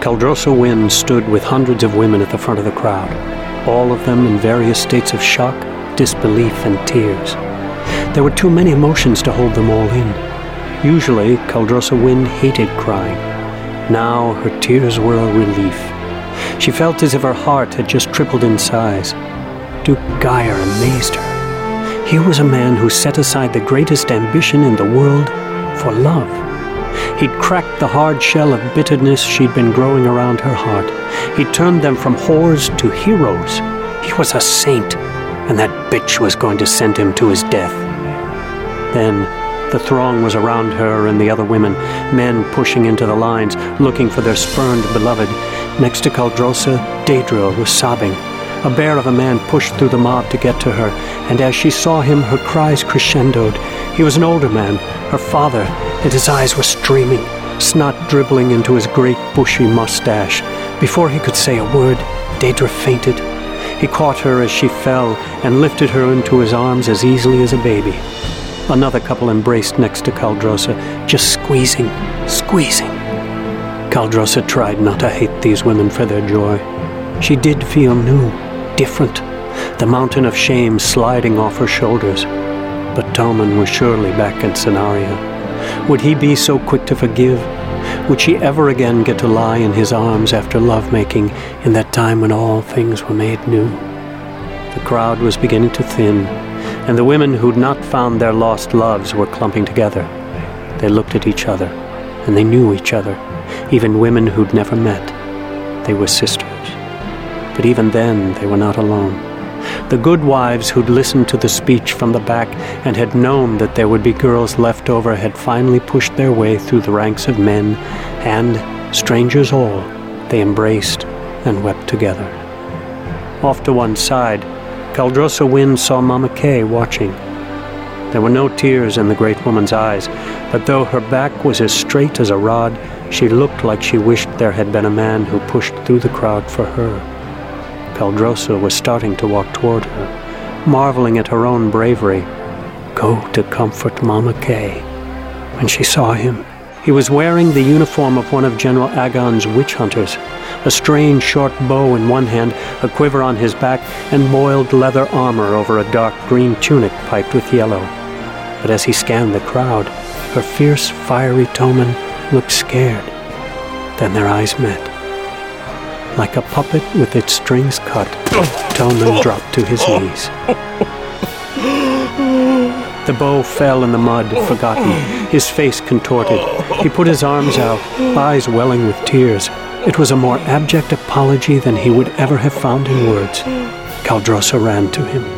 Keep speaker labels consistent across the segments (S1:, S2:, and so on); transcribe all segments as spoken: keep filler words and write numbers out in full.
S1: Kaldrosa Wynn stood with hundreds of women at the front of the crowd, all of them in various states of shock, disbelief, and tears. There were too many emotions to hold them all in. Usually, Kaldrosa Wynn hated crying. Now, her tears were a relief. She felt as if her heart had just tripled in size. Duke Geyer amazed her. Here was a man who set aside the greatest ambition in the world for love. He'd cracked the hard shell of bitterness she'd been growing around her heart. He'd turned them from whores to heroes. He was a saint, and that bitch was going to send him to his death. Then, the throng was around her and the other women, men pushing into the lines, looking for their spurned beloved. Next to Kaldrosa, Daedra was sobbing. A bear of a man pushed through the mob to get to her, and as she saw him, her cries crescendoed. He was an older man, her father, and his eyes were streaming, snot dribbling into his great bushy mustache. Before he could say a word, Daedra fainted. He caught her as she fell and lifted her into his arms as easily as a baby. Another couple embraced next to Kaldrosa, just squeezing, squeezing. Kaldrosa tried not to hate these women for their joy. She did feel new, different, the mountain of shame sliding off her shoulders. But Tommen was surely back in Cennaria. Would he be so quick to forgive? Would she ever again get to lie in his arms after lovemaking in that time when all things were made new? The crowd was beginning to thin, and the women who'd not found their lost loves were clumping together. They looked at each other, and they knew each other, even women who'd never met. They were sisters. But even then, they were not alone. The good wives who'd listened to the speech from the back and had known that there would be girls left over had finally pushed their way through the ranks of men, and, strangers all, they embraced and wept together. Off to one side, Kaldrosa Wynn saw Mama Kay watching. There were no tears in the great woman's eyes, but though her back was as straight as a rod, she looked like she wished there had been a man who pushed through the crowd for her. Kaldrosa was starting to walk toward her, marveling at her own bravery. Go to comfort Mama Kay. When she saw him, he was wearing the uniform of one of General Agon's witch hunters, a strange short bow in one hand, a quiver on his back, and boiled leather armor over a dark green tunic piped with yellow. But as he scanned the crowd, her fierce, fiery Tommen looked scared. Then their eyes met. Like a puppet with its strings cut, Tommen dropped to his knees. The bow fell in the mud, forgotten, his face contorted. He put his arms out, eyes welling with tears. It was a more abject apology than he would ever have found in words. Kaldrosa ran to him.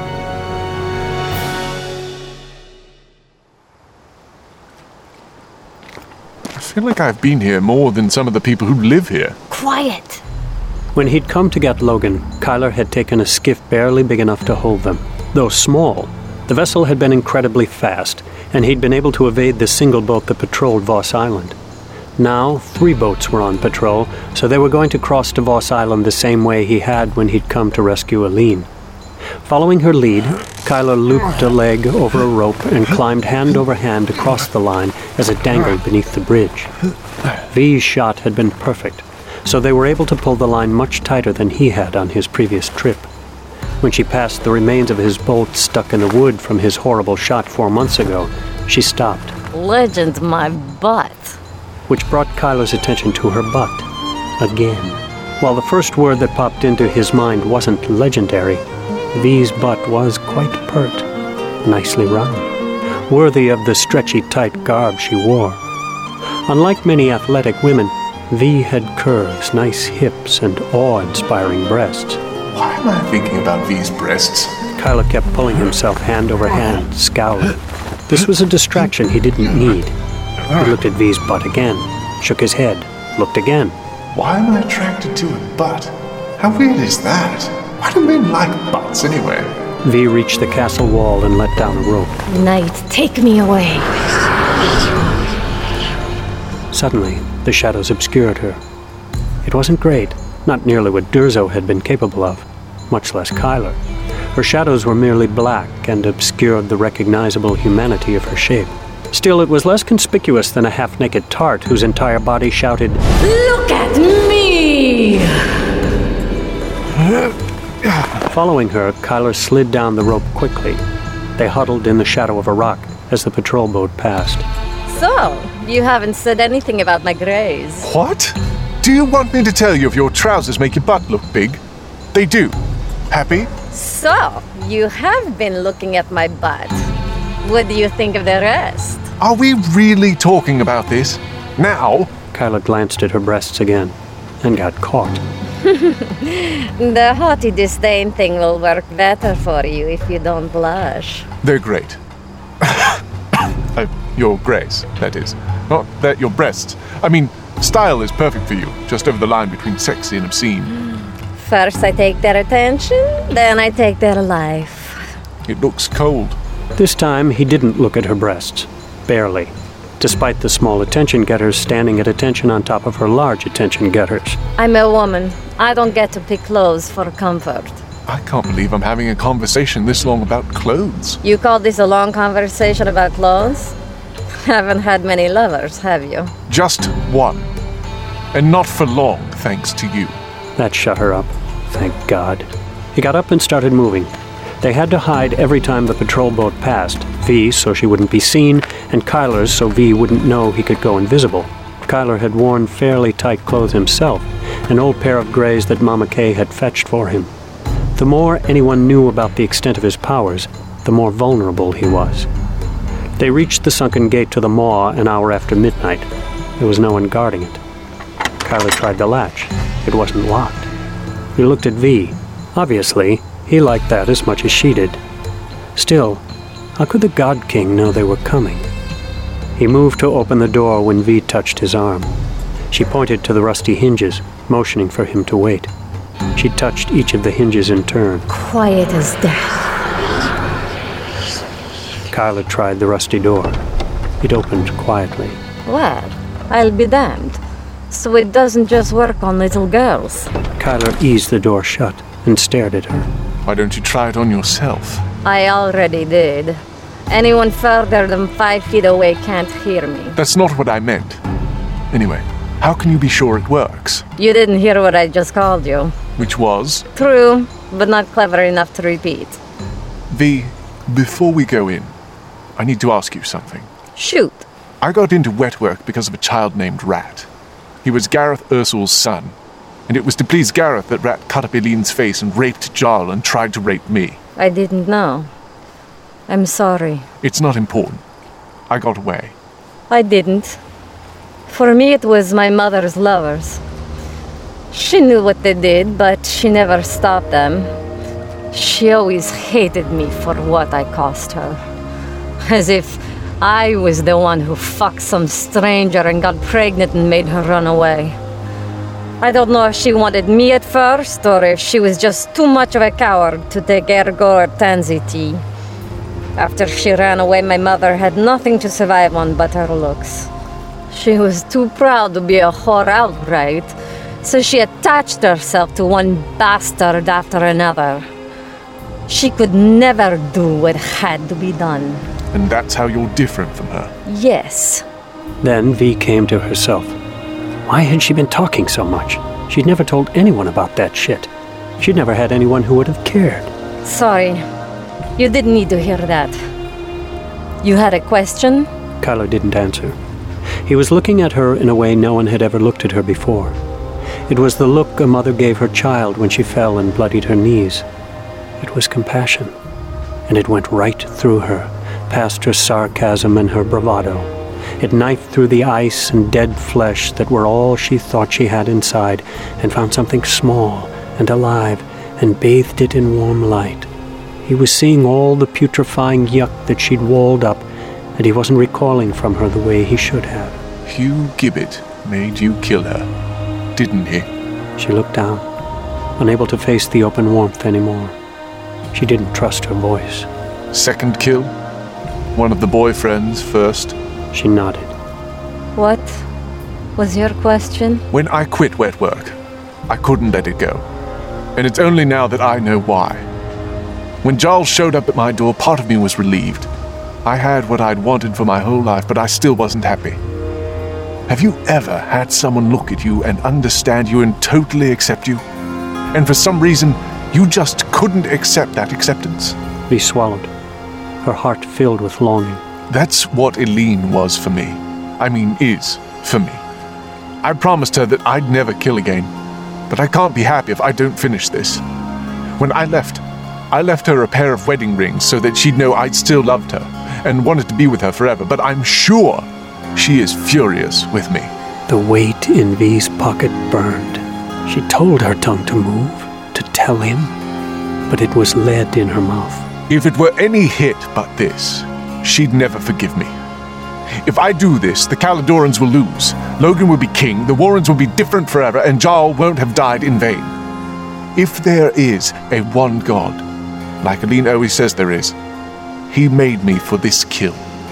S2: I feel like I've been here more than some of the people who live here.
S3: Quiet!
S1: When he'd come to get Logan, Kyler had taken a skiff barely big enough to hold them. Though small, the vessel had been incredibly fast, and he'd been able to evade the single boat that patrolled Voss Island. Now, three boats were on patrol, so they were going to cross to Voss Island the same way he had when he'd come to rescue Aline. Following her lead, Kyler looped a leg over a rope and climbed hand over hand across the line as it dangled beneath the bridge. V's shot had been perfect, so they were able to pull the line much tighter than he had on his previous trip. When she passed the remains of his bolt stuck in the wood from his horrible shot four months ago, she stopped.
S3: Legend my butt.
S1: Which brought Kyler's attention to her butt. Again. While the first word that popped into his mind wasn't legendary, V's butt was quite pert, nicely round, worthy of the stretchy tight garb she wore. Unlike many athletic women, V had curves, nice hips, and awe-inspiring breasts.
S2: Why am I thinking about V's breasts?
S1: Kyler kept pulling himself hand over hand, scowling. This was a distraction he didn't need. He looked at V's butt again, shook his head, looked again.
S2: Why am I attracted to a butt? How weird is that? Why do men like butts anyway?
S1: V reached the castle wall and let down a rope.
S3: Night, take me away.
S1: Suddenly, the shadows obscured her. It wasn't great, not nearly what Durzo had been capable of, much less Kyler. Her shadows were merely black and obscured the recognizable humanity of her shape. Still, it was less conspicuous than a half-naked tart whose entire body shouted,
S3: Look at me!
S1: Following her, Kyler slid down the rope quickly. They huddled in the shadow of a rock as the patrol boat passed.
S3: So, you haven't said anything about my grays.
S2: What? Do you want me to tell you if your trousers make your butt look big? They do. Happy?
S3: So, you have been looking at my butt. What do you think of the rest?
S2: Are we really talking about this? Now?
S1: Kyler glanced at her breasts again and got caught.
S3: The haughty disdain thing will work better for you if you don't blush.
S2: They're great. uh, your grace, that is. Not that your breasts. I mean, style is perfect for you, just over the line between sexy and obscene.
S3: First I take their attention, then I take their life.
S2: It looks cold.
S1: This time, he didn't look at her breasts. Barely. Despite the small attention-getters standing at attention on top of her large attention-getters.
S3: I'm a woman. I don't get to pick clothes for comfort.
S2: I can't believe I'm having a conversation this long about clothes.
S3: You call this a long conversation about clothes? Haven't had many lovers, have you?
S2: Just one. And not for long, thanks to you.
S1: That shut her up. Thank God. He got up and started moving. They had to hide every time the patrol boat passed. V so she wouldn't be seen, and Kyler's so V wouldn't know he could go invisible. Kyler had worn fairly tight clothes himself, an old pair of grays that Mama Kay had fetched for him. The more anyone knew about the extent of his powers, the more vulnerable he was. They reached the sunken gate to the maw an hour after midnight. There was no one guarding it. Kyler tried the latch. It wasn't locked. He looked at V. Obviously, he liked that as much as she did. Still, how could the God King know they were coming? He moved to open the door when V touched his arm. She pointed to the rusty hinges, motioning for him to wait. She touched each of the hinges in turn.
S3: Quiet as death.
S1: Kyler tried the rusty door. It opened quietly.
S3: Well, I'll be damned. So it doesn't just work on little girls.
S1: Kyler eased the door shut and stared at her.
S2: Why don't you try it on yourself?
S3: I already did. Anyone further than five feet away can't hear me.
S2: That's not what I meant. Anyway, how can you be sure it works?
S3: You didn't hear what I just called you.
S2: Which was?
S3: True, but not clever enough to repeat.
S2: V, before we go in, I need to ask you something.
S3: Shoot.
S2: I got into wet work because of a child named Rat. He was Gareth Ursul's son, and it was to please Gareth that Rat cut up Eileen's face and raped Jarl and tried to rape me.
S3: I didn't know. I'm sorry.
S2: It's not important. I got away.
S3: I didn't. For me, it was my mother's lovers. She knew what they did, but she never stopped them. She always hated me for what I cost her. As if I was the one who fucked some stranger and got pregnant and made her run away. I don't know if she wanted me at first, or if she was just too much of a coward to take ergo or tansy tea. After she ran away, my mother had nothing to survive on but her looks. She was too proud to be a whore outright, so she attached herself to one bastard after another. She could never do what had to be done.
S2: And that's how you're different from her?
S3: Yes.
S1: Then V came to herself. Why had she been talking so much? She'd never told anyone about that shit. She'd never had anyone who would have cared.
S3: Sorry. You didn't need to hear that. You had a question?
S1: Kyler didn't answer. He was looking at her in a way no one had ever looked at her before. It was the look a mother gave her child when she fell and bloodied her knees. It was compassion, and it went right through her, past her sarcasm and her bravado. It knifed through the ice and dead flesh that were all she thought she had inside, and found something small and alive, and bathed it in warm light. He was seeing all the putrefying yuck that she'd walled up, and he wasn't recoiling from her the way he should have.
S2: Hugh Gibbet made you kill her, didn't he?
S1: She looked down, unable to face the open warmth anymore. She didn't trust her voice.
S2: Second kill? One of the boyfriends first?
S1: She nodded.
S3: What was your question?
S2: When I quit wet work, I couldn't let it go. And it's only now that I know why. When Giles showed up at my door, part of me was relieved. I had what I'd wanted for my whole life, but I still wasn't happy. Have you ever had someone look at you and understand you and totally accept you? And for some reason, you just couldn't accept that acceptance?
S1: Vi swallowed, her heart filled with longing.
S2: That's what Eileen was for me. I mean, is for me. I promised her that I'd never kill again, but I can't be happy if I don't finish this. When I left, I left her a pair of wedding rings so that she'd know I'd still loved her and wanted to be with her forever, but I'm sure she is furious with me.
S1: The weight in Vi's pocket burned. She told her tongue to move, to tell him, but it was lead in her mouth.
S2: If it were any hit but this, she'd never forgive me. If I do this, the Caledorans will lose. Logan will be king, the Warrens will be different forever, and Jarl won't have died in vain. If there is a one god, like Eileen always says there is, he made me for this kill.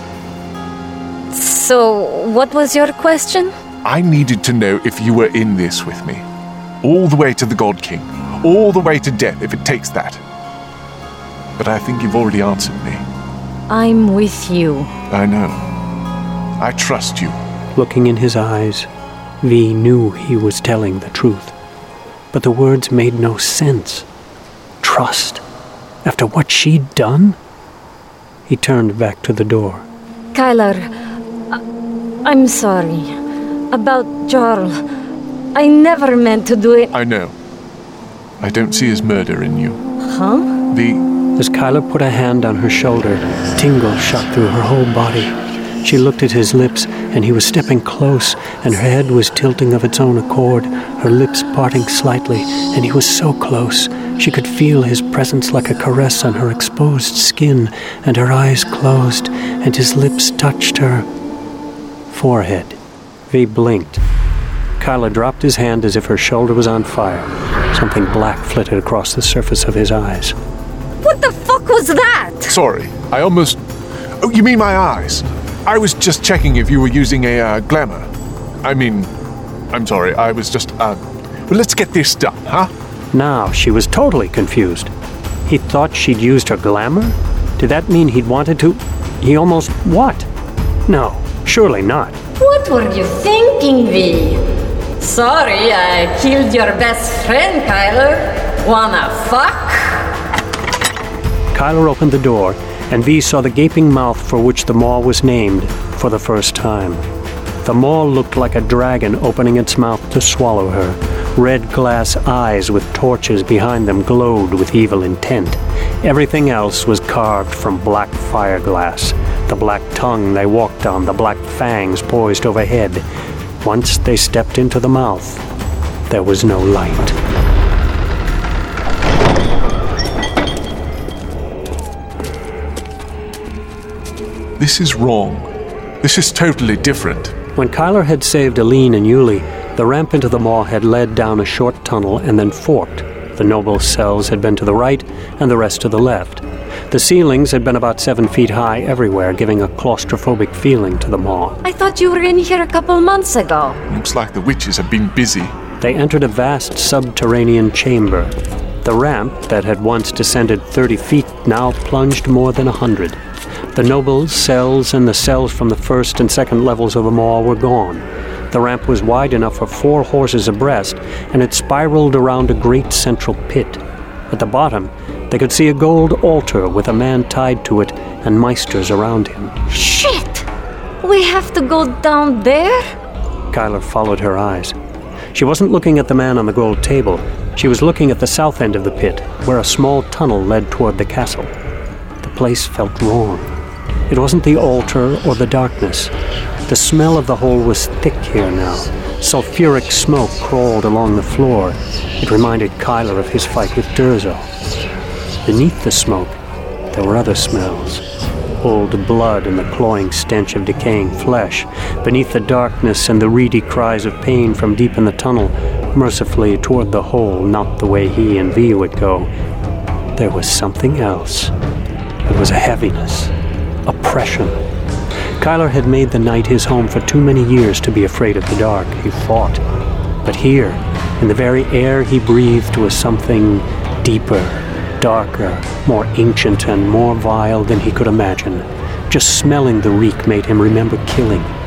S3: So, what was your question?
S2: I needed to know if you were in this with me. All the way to the God King. All the way to death, if it takes that. But I think you've already answered me.
S3: I'm with you.
S2: I know. I trust you.
S1: Looking in his eyes, Vi knew he was telling the truth. But the words made no sense. Trust? After what she'd done? He turned back to the door.
S3: Kyler, I- I'm sorry. About Jarl. I never meant to do it.
S2: I know. I don't see his murder in you.
S3: Huh?
S2: The...
S1: As Kyler put a hand on her shoulder, tingle shot through her whole body. She looked at his lips, and he was stepping close, and her head was tilting of its own accord, her lips parting slightly, and he was so close. She could feel his presence like a caress on her exposed skin, and her eyes closed, and his lips touched her forehead. Vi blinked. Kyler dropped his hand as if her shoulder was on fire. Something black flitted across the surface of his eyes.
S3: What the fuck was that?
S2: Sorry, I almost... Oh, you mean my eyes? I was just checking if you were using a uh, glamour. I mean, I'm sorry, I was just, uh... Well, let's get this done, huh?
S1: Now she was totally confused. He thought she'd used her glamour? Did that mean he'd wanted to... He almost... what? No, surely not.
S3: What were you thinking, Vi? Sorry, I killed your best friend, Kyler. Wanna fuck?
S1: Kyler opened the door, and Vi saw the gaping mouth for which the maw was named for the first time. The maw looked like a dragon opening its mouth to swallow her. Red glass eyes with torches behind them glowed with evil intent. Everything else was carved from black fireglass. The black tongue they walked on, the black fangs poised overhead. Once they stepped into the mouth, there was no light.
S2: This is wrong. This is totally different.
S1: When Kyler had saved Eileen and Yulie, the ramp into the maw had led down a short tunnel and then forked. The noble cells had been to the right and the rest to the left. The ceilings had been about seven feet high everywhere, giving a claustrophobic feeling to the maw.
S3: I thought you were in here a couple months ago.
S2: Looks like the witches have been busy.
S1: They entered a vast subterranean chamber. The ramp that had once descended thirty feet now plunged more than a hundred. The nobles' cells and the cells from the first and second levels of the maw were gone. The ramp was wide enough for four horses abreast, and it spiraled around a great central pit. At the bottom, they could see a gold altar with a man tied to it and meisters around him.
S3: Shit! We have to go down there?
S1: Kyler followed her eyes. She wasn't looking at the man on the gold table. She was looking at the south end of the pit, where a small tunnel led toward the castle. The place felt wrong. It wasn't the altar or the darkness. The smell of the hole was thick here now. Sulfuric smoke crawled along the floor. It reminded Kyler of his fight with Durzo. Beneath the smoke, there were other smells. Old blood and the cloying stench of decaying flesh. Beneath the darkness and the reedy cries of pain from deep in the tunnel, mercifully toward the hole, not the way he and Vi would go, there was something else. It was a heaviness. Oppression. Kyler had made the night his home for too many years to be afraid of the dark. He fought. But here, in the very air he breathed, was something deeper, darker, more ancient and more vile than he could imagine. Just smelling the reek made him remember killing.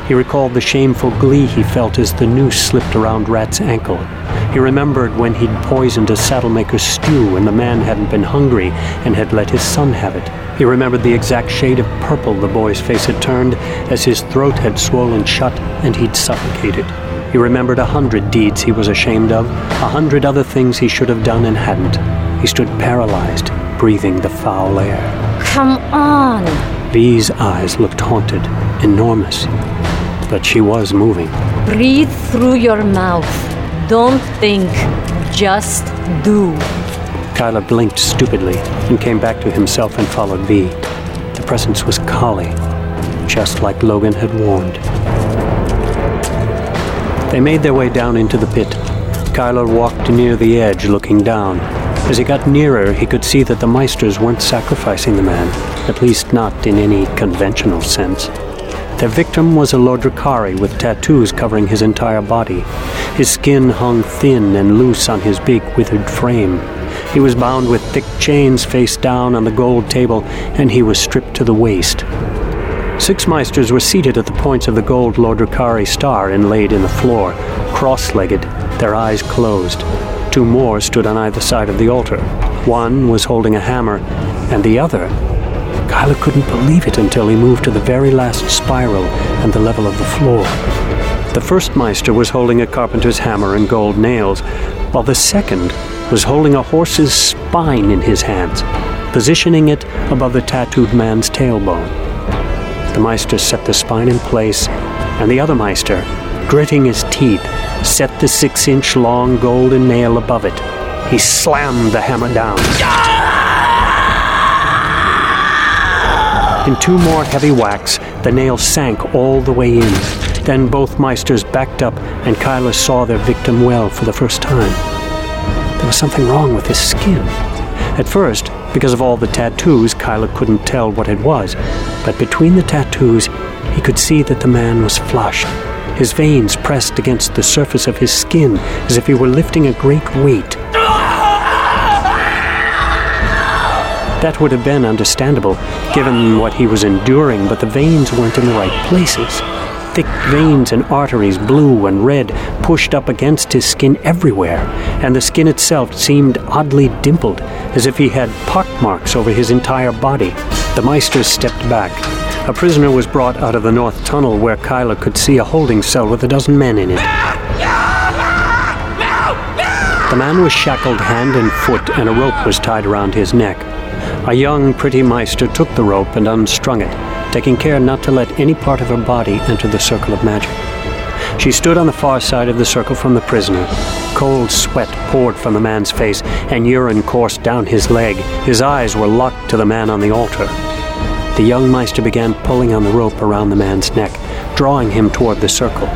S1: He recalled the shameful glee he felt as the noose slipped around Rat's ankle. He remembered when he'd poisoned a saddlemaker's stew and the man hadn't been hungry and had let his son have it. He remembered the exact shade of purple the boy's face had turned as his throat had swollen shut and he'd suffocated. He remembered a hundred deeds he was ashamed of, a hundred other things he should have done and hadn't. He stood paralyzed, breathing the foul air.
S3: Come on!
S1: Vi's eyes looked haunted, enormous. But she was moving.
S3: Breathe through your mouth. Don't think. Just do.
S1: Kyler blinked stupidly and came back to himself and followed Vi. The presence was Kali, just like Logan had warned. They made their way down into the pit. Kyler walked near the edge, looking down. As he got nearer, he could see that the Meisters weren't sacrificing the man, at least not in any conventional sense. Their victim was a Lordrakari with tattoos covering his entire body. His skin hung thin and loose on his big, withered frame. He was bound with thick chains face down on the gold table, and he was stripped to the waist. Six Meisters were seated at the points of the gold Lordrakari star inlaid in the floor, cross-legged, their eyes closed. Two more stood on either side of the altar. One was holding a hammer, and the other... Kyler couldn't believe it until he moved to the very last spiral and the level of the floor. The first Meister was holding a carpenter's hammer and gold nails, while the second was holding a horse's spine in his hands, positioning it above the tattooed man's tailbone. The Meister set the spine in place, and the other Meister, gritting his teeth, set the six-inch long golden nail above it. He slammed the hammer down. In two more heavy whacks, the nail sank all the way in. Then both Meisters backed up, and Kyler saw their victim well for the first time. There was something wrong with his skin. At first, because of all the tattoos, Kyler couldn't tell what it was, but between the tattoos, he could see that the man was flushed. His veins pressed against the surface of his skin as if he were lifting a great weight. That would have been understandable, given what he was enduring, but the veins weren't in the right places. Thick veins and arteries, blue and red, pushed up against his skin everywhere, and the skin itself seemed oddly dimpled, as if he had pockmarks over his entire body. The Meisters stepped back. A prisoner was brought out of the north tunnel where Kyler could see a holding cell with a dozen men in it. The man was shackled hand and foot, and a rope was tied around his neck. A young, pretty Meister took the rope and unstrung it, taking care not to let any part of her body enter the circle of magic. She stood on the far side of the circle from the prisoner. Cold sweat poured from the man's face, and urine coursed down his leg. His eyes were locked to the man on the altar. The young Meister began pulling on the rope around the man's neck, drawing him toward the circle.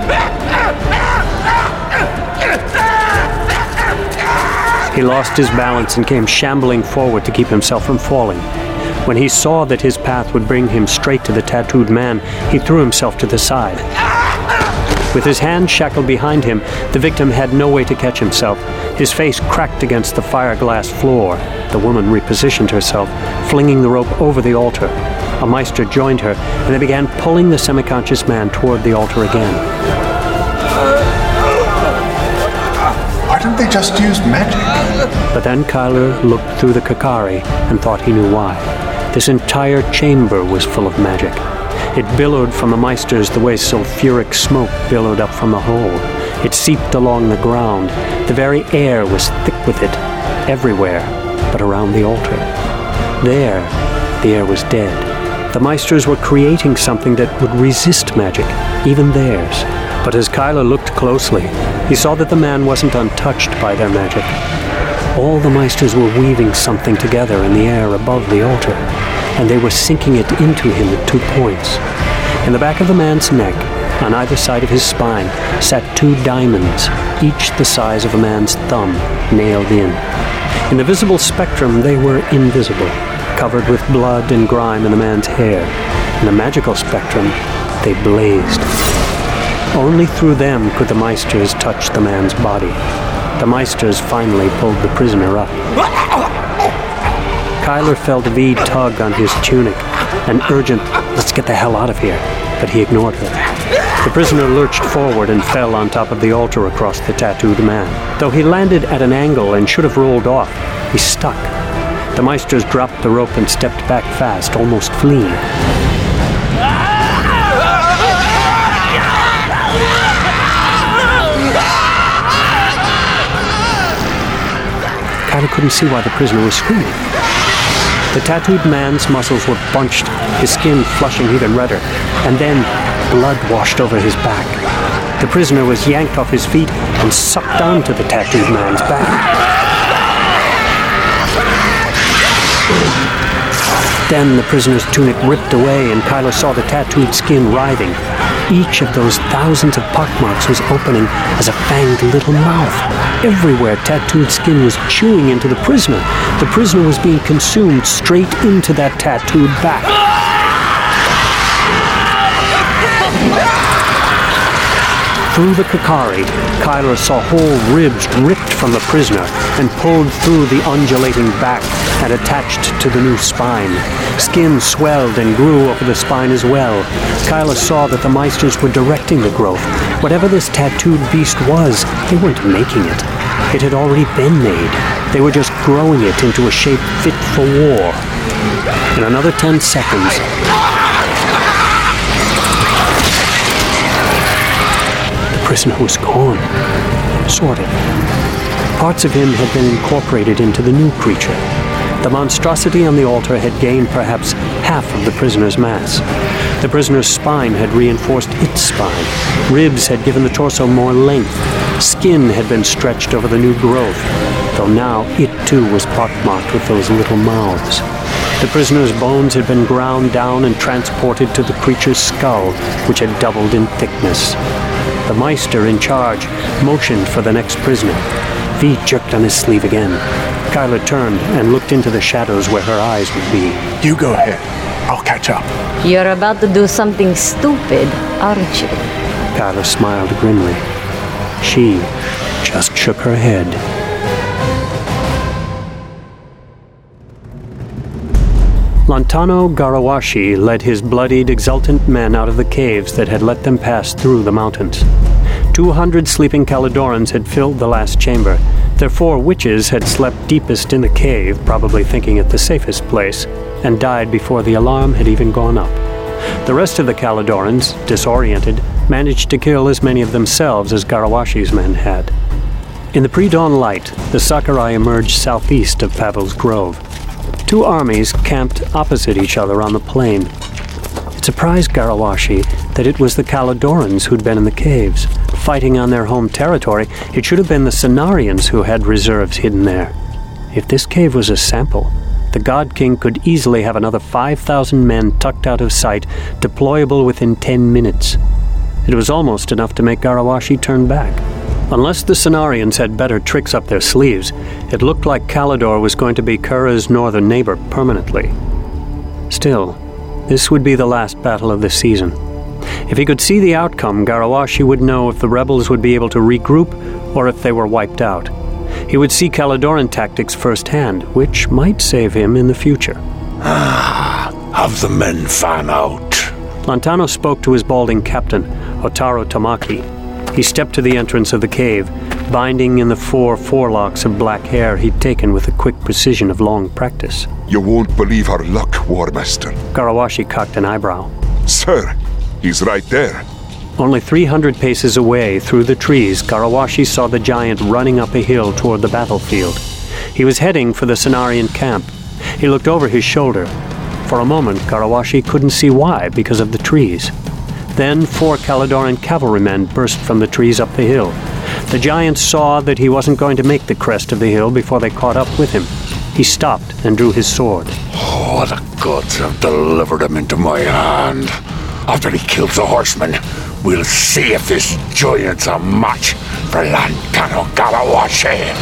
S1: He lost his balance and came shambling forward to keep himself from falling. When he saw that his path would bring him straight to the tattooed man, he threw himself to the side. With his hand shackled behind him, the victim had no way to catch himself. His face cracked against the fireglass floor. The woman repositioned herself, flinging the rope over the altar. A Meister joined her, and they began pulling the semi-conscious man toward the altar again.
S2: Why don't they just use magic?
S1: But then Kyler looked through the Kakari and thought he knew why. This entire chamber was full of magic. It billowed from the Meisters the way sulfuric smoke billowed up from the hole. It seeped along the ground. The very air was thick with it, everywhere but around the altar. There, the air was dead. The Meisters were creating something that would resist magic, even theirs. But as Kyler looked closely, he saw that the man wasn't untouched by their magic. All the Meisters were weaving something together in the air above the altar, and they were sinking it into him at two points. In the back of the man's neck, on either side of his spine, sat two diamonds, each the size of a man's thumb, nailed in. In the visible spectrum, they were invisible, covered with blood and grime in the man's hair. In the magical spectrum, they blazed. Only through them could the Meisters touch the man's body. The Meisters finally pulled the prisoner up. Kyler felt Vi tug on his tunic, an urgent, "Let's get the hell out of here," but he ignored her. The prisoner lurched forward and fell on top of the altar across the tattooed man. Though he landed at an angle and should have rolled off, he stuck. The Meisters dropped the rope and stepped back fast, almost fleeing. Kyla couldn't see why the prisoner was screaming. The tattooed man's muscles were bunched, his skin flushing even redder, and then blood washed over his back. The prisoner was yanked off his feet and sucked onto the tattooed man's back. Then the prisoner's tunic ripped away and Kyla saw the tattooed skin writhing. Each of those thousands of pockmarks was opening as a fanged little mouth. Everywhere tattooed skin was chewing into the prisoner. The prisoner was being consumed straight into that tattooed back. Through the Kakari, Kyla saw whole ribs ripped from the prisoner and pulled through the undulating back and attached to the new spine. Skin swelled and grew over the spine as well. Kyla saw that the Meisters were directing the growth. Whatever this tattooed beast was, they weren't making it. It had already been made. They were just growing it into a shape fit for war. In another ten seconds, the prisoner was gone. Sort of. Parts of him had been incorporated into the new creature. The monstrosity on the altar had gained perhaps half of the prisoner's mass. The prisoner's spine had reinforced its spine. Ribs had given the torso more length. Skin had been stretched over the new growth, though now it too was pockmarked with those little mouths. The prisoner's bones had been ground down and transported to the creature's skull, which had doubled in thickness. The Meister in charge motioned for the next prisoner. V jerked on his sleeve again. Kyla turned and looked into the shadows where her eyes would be.
S2: You go ahead. I'll catch up.
S3: You're about to do something stupid, aren't you?
S1: Kyla smiled grimly. She just shook her head. Lantano Garawashi led his bloodied, exultant men out of the caves that had let them pass through the mountains. Two hundred sleeping Caledorans had filled the last chamber. Their four witches had slept deepest in the cave, probably thinking it the safest place, and died before the alarm had even gone up. The rest of the Caledorans, disoriented, managed to kill as many of themselves as Garawashi's men had. In the pre-dawn light, the Sakurai emerged southeast of Pavel's Grove. Two armies camped opposite each other on the plain. It surprised Garawashi that it was the Caledorans who'd been in the caves. Fighting on their home territory, it should have been the Cenarians who had reserves hidden there. If this cave was a sample, the God King could easily have another five thousand men tucked out of sight, deployable within ten minutes. It was almost enough to make Garawashi turn back. Unless the Cenarians had better tricks up their sleeves, it looked like Kalidor was going to be Kura's northern neighbor permanently. Still, this would be the last battle of the season. If he could see the outcome, Garawashi would know if the rebels would be able to regroup or if they were wiped out. He would see Caledoran tactics firsthand, which might save him in the future.
S4: Ah, have the men fan out.
S1: Lantano spoke to his balding captain, Otaro Tamaki. He stepped to the entrance of the cave, binding in the four forelocks of black hair he'd taken with the quick precision of long practice.
S5: You won't believe our luck, Warmaster.
S1: Garawashi cocked an eyebrow.
S5: Sir, he's right there.
S1: Only three hundred paces away, through the trees, Garawashi saw the giant running up a hill toward the battlefield. He was heading for the Cenarian camp. He looked over his shoulder. For a moment, Garawashi couldn't see why, because of the trees. Then four Caledoran cavalrymen burst from the trees up the hill. The giant saw that he wasn't going to make the crest of the hill before they caught up with him. He stopped and drew his sword.
S4: Oh, the gods have delivered him into my hand. After he kills the horseman, we'll see if this giant's a match for Lantano Garawashi.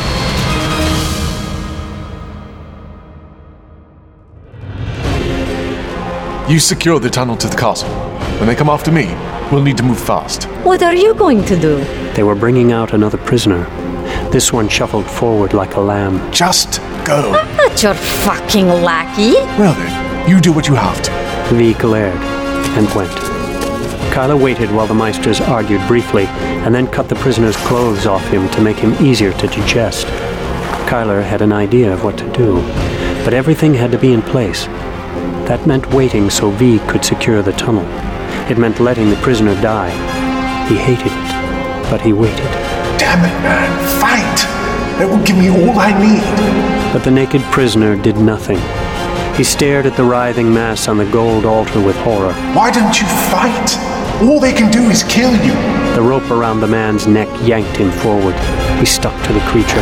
S2: You secure the tunnel to the castle. When they come after me, we'll need to move fast.
S3: What are you going to do?
S1: They were bringing out another prisoner. This one shuffled forward like a lamb.
S2: Just go.
S3: I'm not your fucking lackey.
S2: Well then, you do what you have to.
S1: V glared and went. Kyla waited while the Meisters argued briefly, and then cut the prisoner's clothes off him to make him easier to digest. Kyla had an idea of what to do, but everything had to be in place. That meant waiting so V could secure the tunnel. It meant letting the prisoner die. He hated it, but he waited.
S2: Damn it, man, fight! That will give me all I need.
S1: But the naked prisoner did nothing. He stared at the writhing mass on the gold altar with horror.
S2: Why don't you fight? All they can do is kill you.
S1: The rope around the man's neck yanked him forward. He stuck to the creature.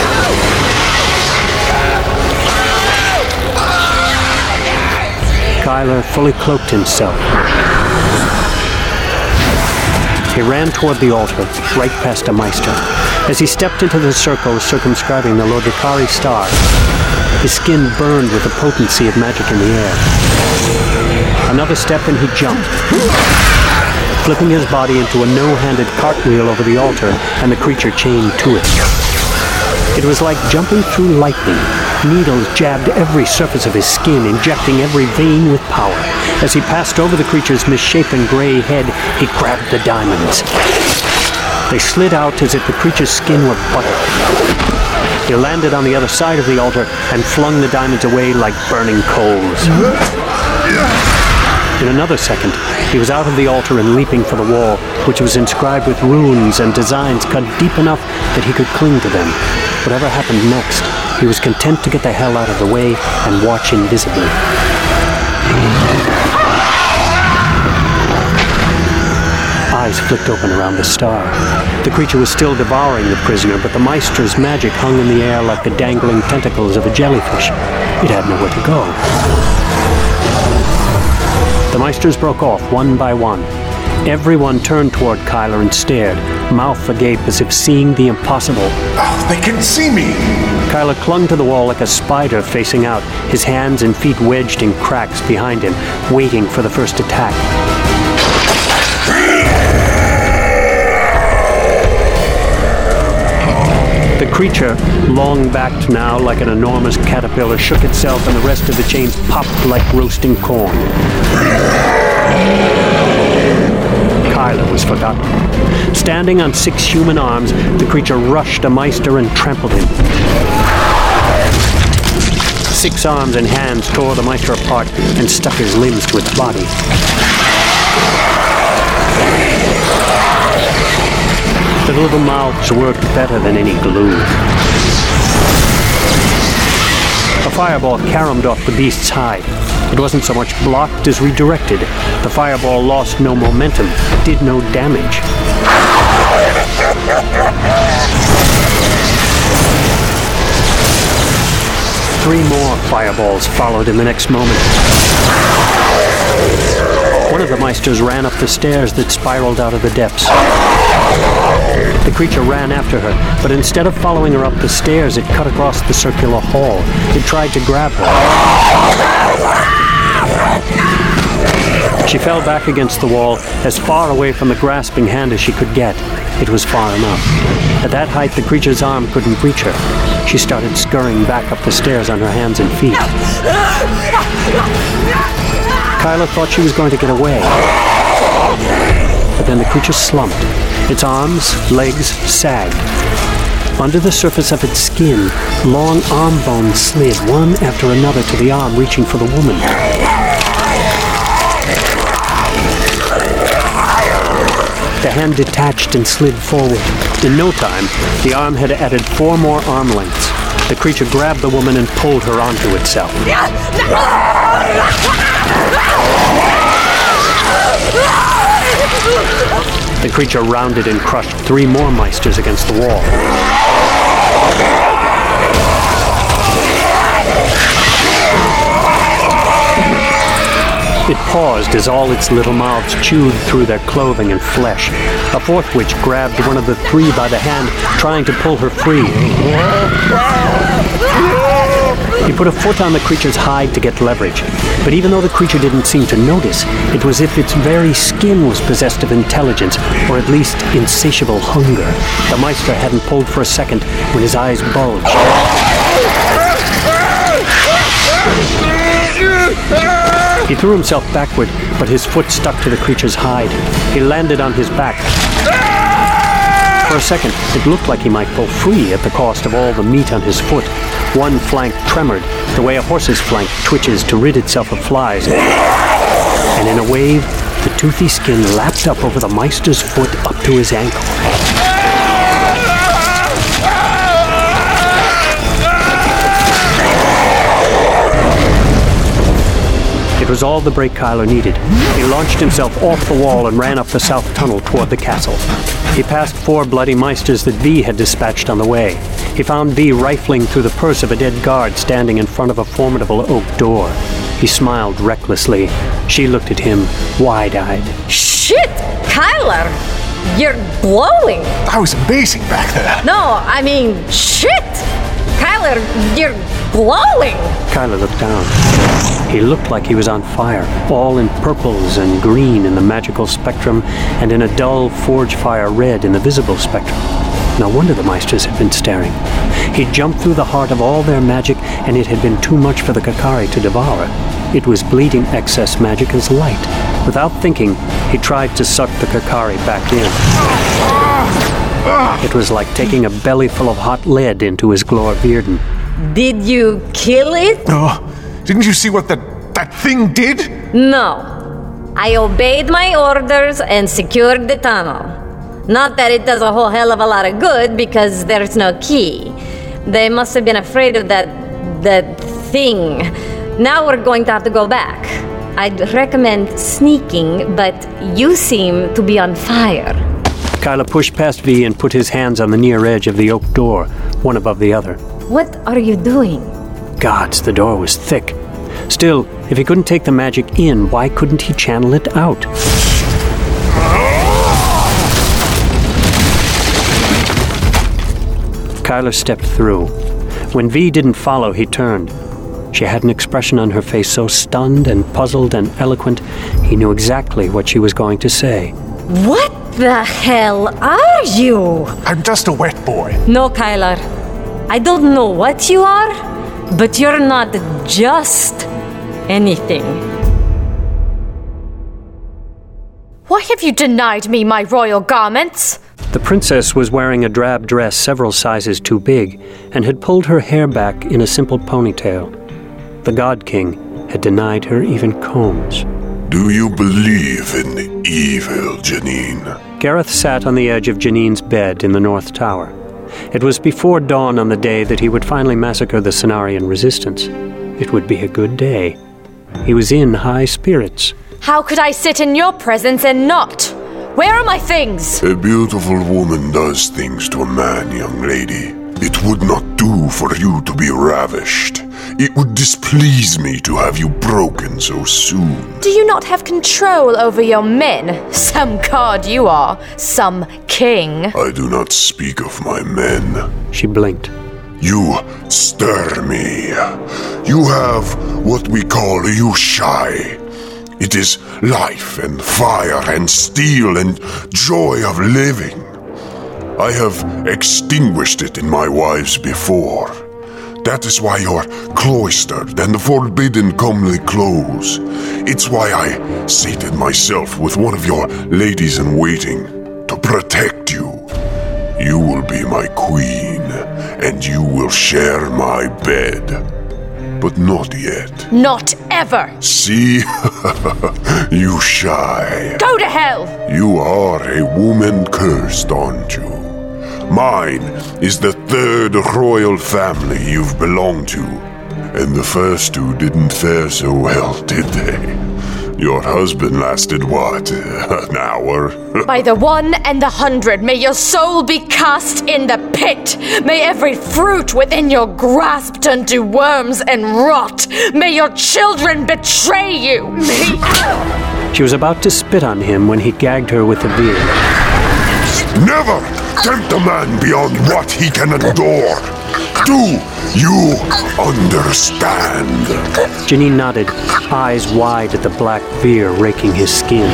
S1: Kyler fully cloaked himself. He ran toward the altar, right past a Meister. As he stepped into the circle circumscribing the Lodvikari star, his skin burned with the potency of magic in the air. Another step and he jumped, flipping his body into a no-handed cartwheel over the altar, and the creature chained to it. It was like jumping through lightning. Needles jabbed every surface of his skin, injecting every vein with power. As he passed over the creature's misshapen gray head, he grabbed the diamonds. They slid out as if the creature's skin were butter. He landed on the other side of the altar and flung the diamonds away like burning coals. In another second, he was out of the altar and leaping for the wall, which was inscribed with runes and designs cut deep enough that he could cling to them. Whatever happened next, he was content to get the hell out of the way and watch invisibly. Eyes flicked open around the star. The creature was still devouring the prisoner, but the Meister's magic hung in the air like the dangling tentacles of a jellyfish. It had nowhere to go. The Meisters broke off one by one. Everyone turned toward Kyler and stared, mouth agape as if seeing the impossible.
S2: Oh, they can see me!
S1: Kyler clung to the wall like a spider facing out, his hands and feet wedged in cracks behind him, waiting for the first attack. The creature, long-backed now like an enormous caterpillar, shook itself and the rest of the chains popped like roasting corn. Kyler was forgotten. Standing on six human arms, the creature rushed a Meister and trampled him. Six arms and hands tore the Meister apart and stuck his limbs to its body. The little mouths worked better than any glue. A fireball caromed off the beast's hide. It wasn't so much blocked as redirected. The fireball lost no momentum, did no damage. Three more fireballs followed in the next moment. One of the Meisters ran up the stairs that spiraled out of the depths. The creature ran after her, but instead of following her up the stairs, it cut across the circular hall. It tried to grab her. She fell back against the wall, as far away from the grasping hand as she could get. It was far enough. At that height, the creature's arm couldn't reach her. She started scurrying back up the stairs on her hands and feet. Kyla thought she was going to get away. But then the creature slumped. Its arms, legs sagged. Under the surface of its skin, long arm bones slid one after another to the arm reaching for the woman. The hand detached and slid forward. In no time, the arm had added four more arm lengths. The creature grabbed the woman and pulled her onto itself. The creature rounded and crushed three more Meisters against the wall. It paused as all its little mouths chewed through their clothing and flesh. A fourth witch grabbed one of the three by the hand, trying to pull her free. He put a foot on the creature's hide to get leverage, but even though the creature didn't seem to notice, it was as if its very skin was possessed of intelligence, or at least insatiable hunger. The Meister hadn't pulled for a second when his eyes bulged. He threw himself backward, but his foot stuck to the creature's hide. He landed on his back. For a second, it looked like he might pull free at the cost of all the meat on his foot. One flank tremored, the way a horse's flank twitches to rid itself of flies. And in a wave, the toothy skin lapped up over the Meister's foot up to his ankle. It was all the break Kyler needed. He launched himself off the wall and ran up the south tunnel toward the castle. He passed four bloody Meisters that V had dispatched on the way. He found V rifling through the purse of a dead guard standing in front of a formidable oak door. He smiled recklessly. She looked at him, wide-eyed.
S3: Shit! Kyler! You're glowing!
S2: I was amazing back there.
S3: No, I mean, shit! Kyler, you're glowing!
S1: Kyler looked down. He looked like he was on fire, all in purples and green in the magical spectrum, and in a dull forge fire red in the visible spectrum. No wonder the Meisters had been staring. He jumped through the heart of all their magic, and it had been too much for the Kakari to devour. It was bleeding excess magic as light. Without thinking, he tried to suck the Kakari back in. It was like taking a belly full of hot lead into his Glorvirden.
S3: Did you kill it?
S2: Oh, didn't you see what that, that thing did?
S3: No. I obeyed my orders and secured the tunnel. Not that it does a whole hell of a lot of good, because there's no key. They must have been afraid of that... that thing. Now we're going to have to go back. I'd recommend sneaking, but you seem to be on fire.
S1: Kyler pushed past V and put his hands on the near edge of the oak door, one above the other.
S3: What are you doing?
S1: Gods, the door was thick. Still, if he couldn't take the magic in, why couldn't he channel it out? Kyler stepped through. When V didn't follow, he turned. She had an expression on her face so stunned and puzzled and eloquent, he knew exactly what she was going to say.
S3: What the hell are you?
S2: I'm just a wet boy.
S3: No, Kyler. I don't know what you are, but you're not just anything.
S6: Why have you denied me my royal garments?
S1: The princess was wearing a drab dress several sizes too big and had pulled her hair back in a simple ponytail. The God King had denied her even combs.
S5: Do you believe in evil, Janine?
S1: Gareth sat on the edge of Janine's bed in the North Tower. It was before dawn on the day that he would finally massacre the Cenarian resistance. It would be a good day. He was in high spirits.
S6: How could I sit in your presence and not? Where are my things?
S5: A beautiful woman does things to a man, young lady. It would not do for you to be ravished. It would displease me to have you broken so soon.
S6: Do you not have control over your men? Some god you are. Some king.
S5: I do not speak of my men.
S1: She blinked.
S5: You stir me. You have what we call Yushai. It is life and fire and steel and joy of living. I have extinguished it in my wives before. That is why you're cloistered and forbidden comely clothes. It's why I sated myself with one of your ladies-in-waiting to protect you. You will be my queen, and you will share my bed. But not yet.
S6: Not ever!
S5: See? You shy.
S6: Go to hell!
S5: You are a woman cursed, aren't you? Mine is the third royal family you've belonged to. And the first two didn't fare so well, did they? Your husband lasted, what, an hour?
S6: By the one and the hundred, may your soul be cast in the pit. May every fruit within your grasp turn to worms and rot. May your children betray you. May...
S1: She was about to spit on him when he gagged her with the veer.
S5: Never tempt a man beyond what he can endure. Do you understand?
S1: Janine nodded, eyes wide at the black veer raking his skin.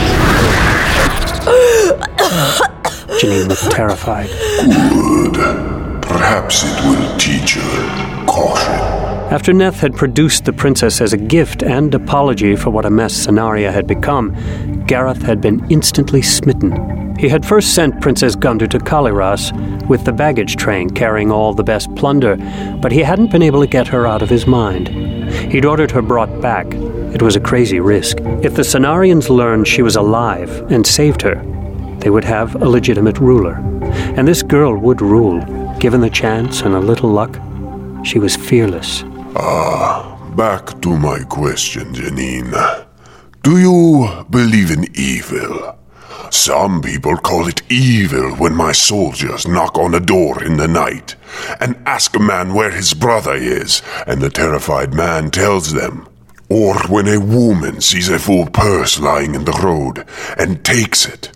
S1: Janine looked terrified.
S5: Good. Perhaps it will teach her caution.
S1: After Neth had produced the princess as a gift and apology for what a mess Cennaria had become, Gareth had been instantly smitten. He had first sent Princess Gunder to Kaliras with the baggage train carrying all the best plunder, but he hadn't been able to get her out of his mind. He'd ordered her brought back. It was a crazy risk. If the Cenarians learned she was alive and saved her, they would have a legitimate ruler. And this girl would rule. Given the chance and a little luck, she was fearless.
S5: Ah, back to my question, Janine. Do you believe in evil? Some people call it evil when my soldiers knock on a door in the night and ask a man where his brother is, and the terrified man tells them. Or when a woman sees a full purse lying in the road and takes it.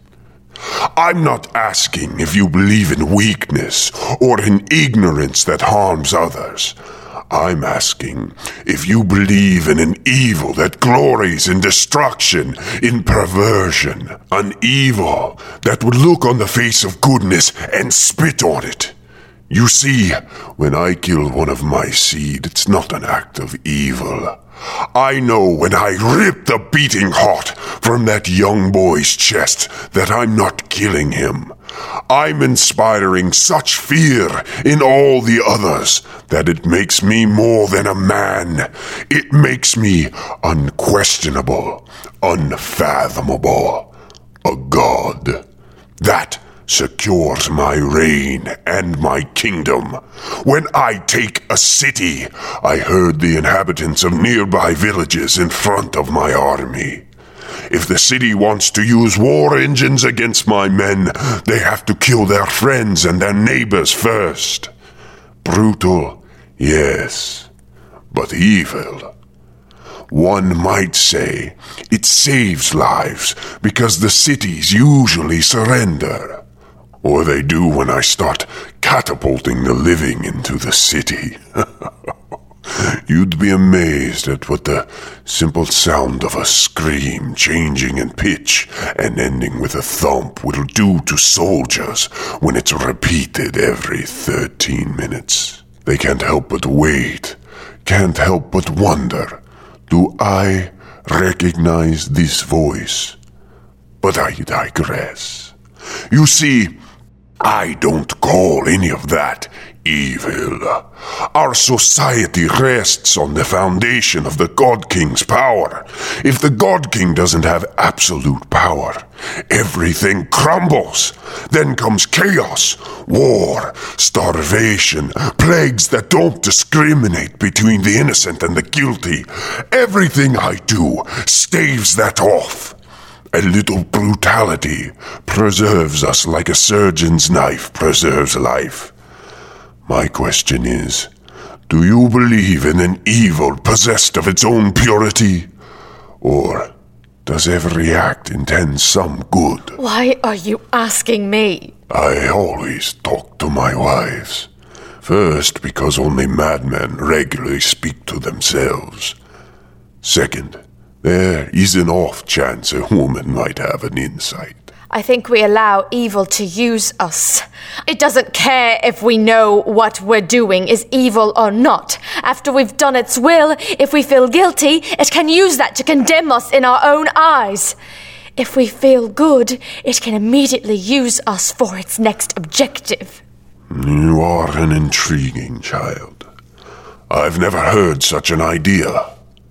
S5: I'm not asking if you believe in weakness or in ignorance that harms others. I'm asking if you believe in an evil that glories in destruction, in perversion, an evil that would look on the face of goodness and spit on it. You see, when I kill one of my seed, it's not an act of evil. I know when I rip the beating heart from that young boy's chest that I'm not killing him. I'm inspiring such fear in all the others that it makes me more than a man. It makes me unquestionable, unfathomable, a god. That secures my reign and my kingdom. When I take a city, I herd the inhabitants of nearby villages in front of my army. If the city wants to use war engines against my men, they have to kill their friends and their neighbors first. Brutal, yes, but evil. One might say it saves lives because the cities usually surrender. Or they do when I start catapulting the living into the city. You'd be amazed at what the simple sound of a scream changing in pitch and ending with a thump will do to soldiers when it's repeated every thirteen minutes. They can't help but wait, can't help but wonder, do I recognize this voice? But I digress. You see, I don't call any of that evil. Our society rests on the foundation of the God King's power. If the God King doesn't have absolute power, everything crumbles. Then comes chaos, war, starvation, plagues that don't discriminate between the innocent and the guilty. Everything I do staves that off. A little brutality preserves us like a surgeon's knife preserves life. My question is, do you believe in an evil possessed of its own purity? Or does every act intend some good?
S6: Why are you asking me?
S5: I always talk to my wives. First, because only madmen regularly speak to themselves. Second, there is an off chance a woman might have an insight.
S6: I think we allow evil to use us. It doesn't care if we know what we're doing is evil or not. After we've done its will, if we feel guilty, it can use that to condemn us in our own eyes. If we feel good, it can immediately use us for its next objective.
S5: You are an intriguing child. I've never heard such an idea.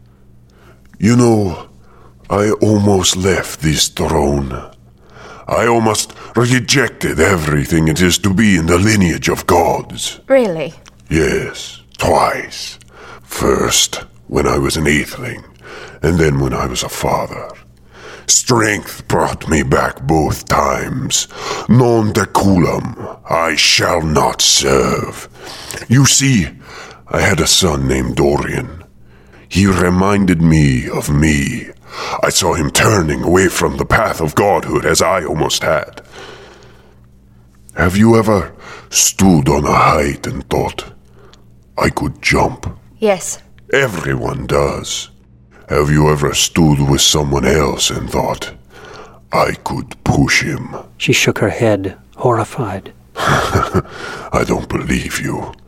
S5: You know, I almost left this throne. I almost rejected everything it is to be in the lineage of gods.
S6: Really?
S5: Yes, twice. First, when I was an earthling, and then when I was a father. Strength brought me back both times. Non deculum, I shall not serve. You see, I had a son named Dorian. He reminded me of me. I saw him turning away from the path of godhood as I almost had. Have you ever stood on a height and thought, I could jump?
S6: Yes.
S5: Everyone does. Have you ever stood with someone else and thought, I could push him?
S1: She shook her head, horrified.
S5: I don't believe you.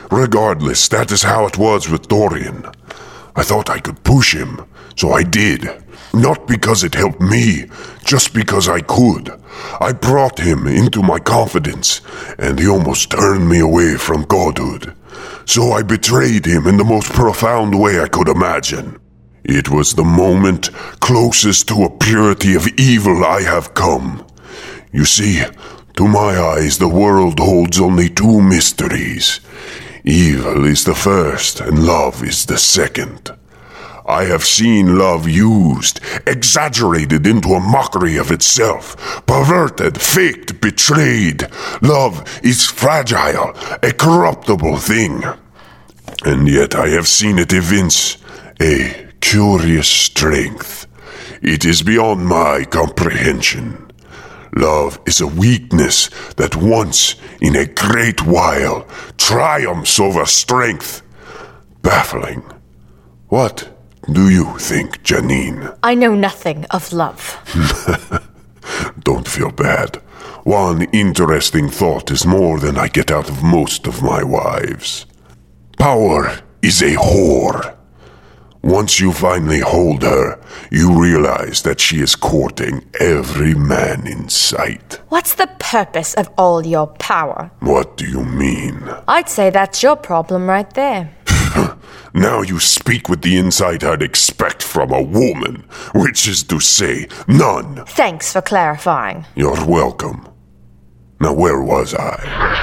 S5: Regardless, that is how it was with Dorian. I thought I could push him, so I did. Not because it helped me, just because I could. I brought him into my confidence, and he almost turned me away from godhood. So I betrayed him in the most profound way I could imagine. It was the moment closest to a purity of evil I have come. You see, to my eyes, the world holds only two mysteries. Evil is the first, and love is the second. I have seen love used, exaggerated into a mockery of itself, perverted, faked, betrayed. Love is fragile, a corruptible thing. And yet I have seen it evince a curious strength. It is beyond my comprehension. Love is a weakness that once in a great while triumphs over strength. Baffling. What do you think, Janine?
S6: I know nothing of love.
S5: Don't feel bad. One interesting thought is more than I get out of most of my wives. Power is a whore. Once you finally hold her, you realize that she is courting every man in sight.
S6: What's the purpose of all your power?
S5: What do you mean?
S6: I'd say that's your problem right there.
S5: Now you speak with the insight I'd expect from a woman, which is to say, none.
S6: Thanks for clarifying.
S5: You're welcome. Now where was I?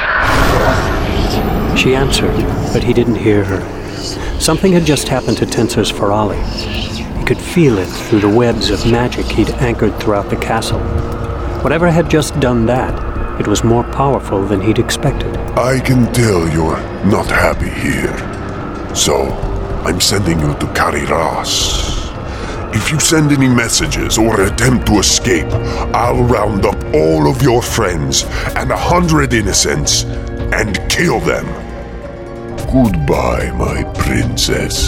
S1: She answered, but he didn't hear her. Something had just happened to Tenser's Ferali. He could feel it through the webs of magic he'd anchored throughout the castle. Whatever had just done that, it was more powerful than he'd expected.
S5: I can tell you're not happy here. So, I'm sending you to Kariras. If you send any messages or attempt to escape, I'll round up all of your friends and a hundred innocents and kill them. Goodbye, my princess.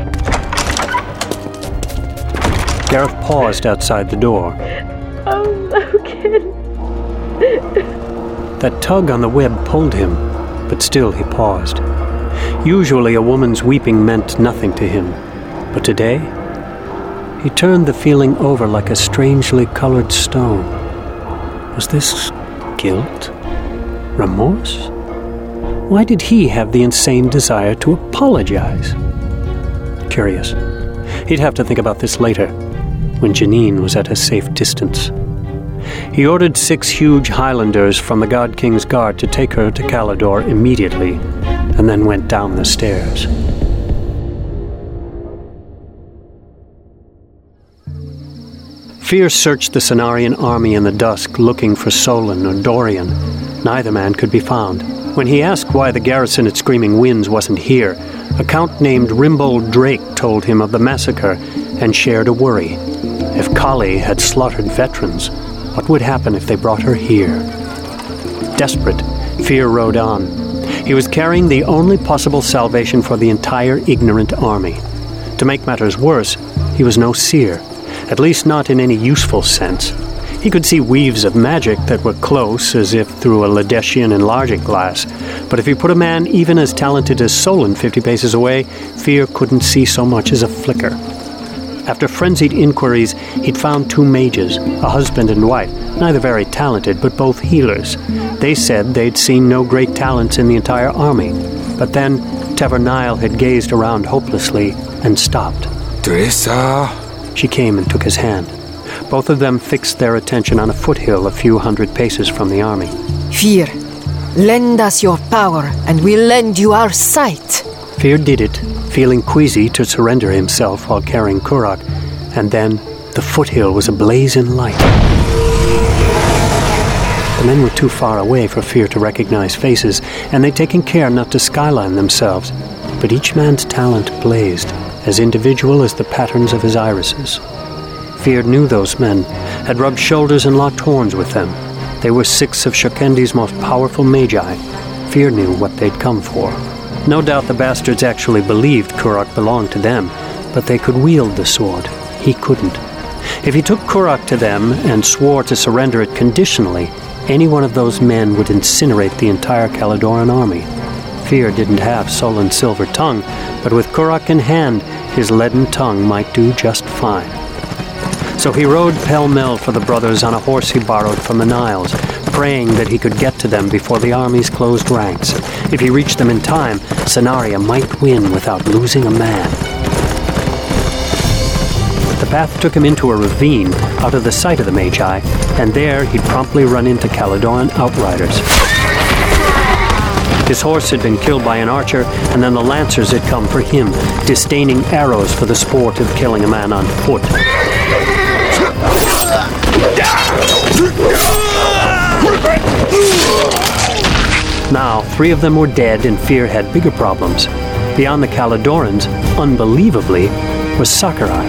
S1: Gareth paused outside the door.
S3: Oh, Logan.
S1: That tug on the web pulled him, but still he paused. Usually a woman's weeping meant nothing to him, but today he turned the feeling over like a strangely colored stone. Was this guilt? Remorse? Why did he have the insane desire to apologize? Curious. He'd have to think about this later, when Janine was at a safe distance. He ordered six huge Highlanders from the God King's Guard to take her to Calidor immediately, and then went down the stairs. Fear searched the Cenarian army in the dusk, looking for Solon or Dorian. Neither man could be found. When he asked why the garrison at Screaming Winds wasn't here, a count named Rimbold Drake told him of the massacre and shared a worry. If Kali had slaughtered veterans, what would happen if they brought her here? Desperate, Fear rode on. He was carrying the only possible salvation for the entire ignorant army. To make matters worse, he was no seer, at least not in any useful sense. He could see weaves of magic that were close, as if through a Ladeshian enlarging glass. But if he put a man even as talented as Solon fifty paces away, Fear couldn't see so much as a flicker. After frenzied inquiries, he'd found two mages, a husband and wife, neither very talented, but both healers. They said they'd seen no great talents in the entire army. But then, Tavernile had gazed around hopelessly and stopped.
S7: Teresa.
S1: She came and took his hand. Both of them fixed their attention on a foothill a few hundred paces from the army.
S8: Fear, lend us your power, and we'll lend you our sight.
S1: Fear did it, feeling queasy to surrender himself while carrying Kurak, and then the foothill was ablaze in light. The men were too far away for Fear to recognize faces, and they'd taken care not to skyline themselves, but each man's talent blazed, as individual as the patterns of his irises. Fear knew those men, had rubbed shoulders and locked horns with them. They were six of Shokendi's most powerful magi. Fear knew what they'd come for. No doubt the bastards actually believed Kurak belonged to them, but they could wield the sword. He couldn't. If he took Kurak to them and swore to surrender it conditionally, any one of those men would incinerate the entire Calidoran army. Fear didn't have Solon's silver tongue, but with Kurak in hand, his leaden tongue might do just fine. So he rode pell-mell for the brothers on a horse he borrowed from the Niles, praying that he could get to them before the armies closed ranks. If he reached them in time, Cenarius might win without losing a man. The path took him into a ravine out of the sight of the Magi, and there he'd promptly run into Caladoran outriders. His horse had been killed by an archer, and then the lancers had come for him, disdaining arrows for the sport of killing a man on foot. Now, three of them were dead, and Fear had bigger problems. Beyond the Caladorans, unbelievably, was Sakurai.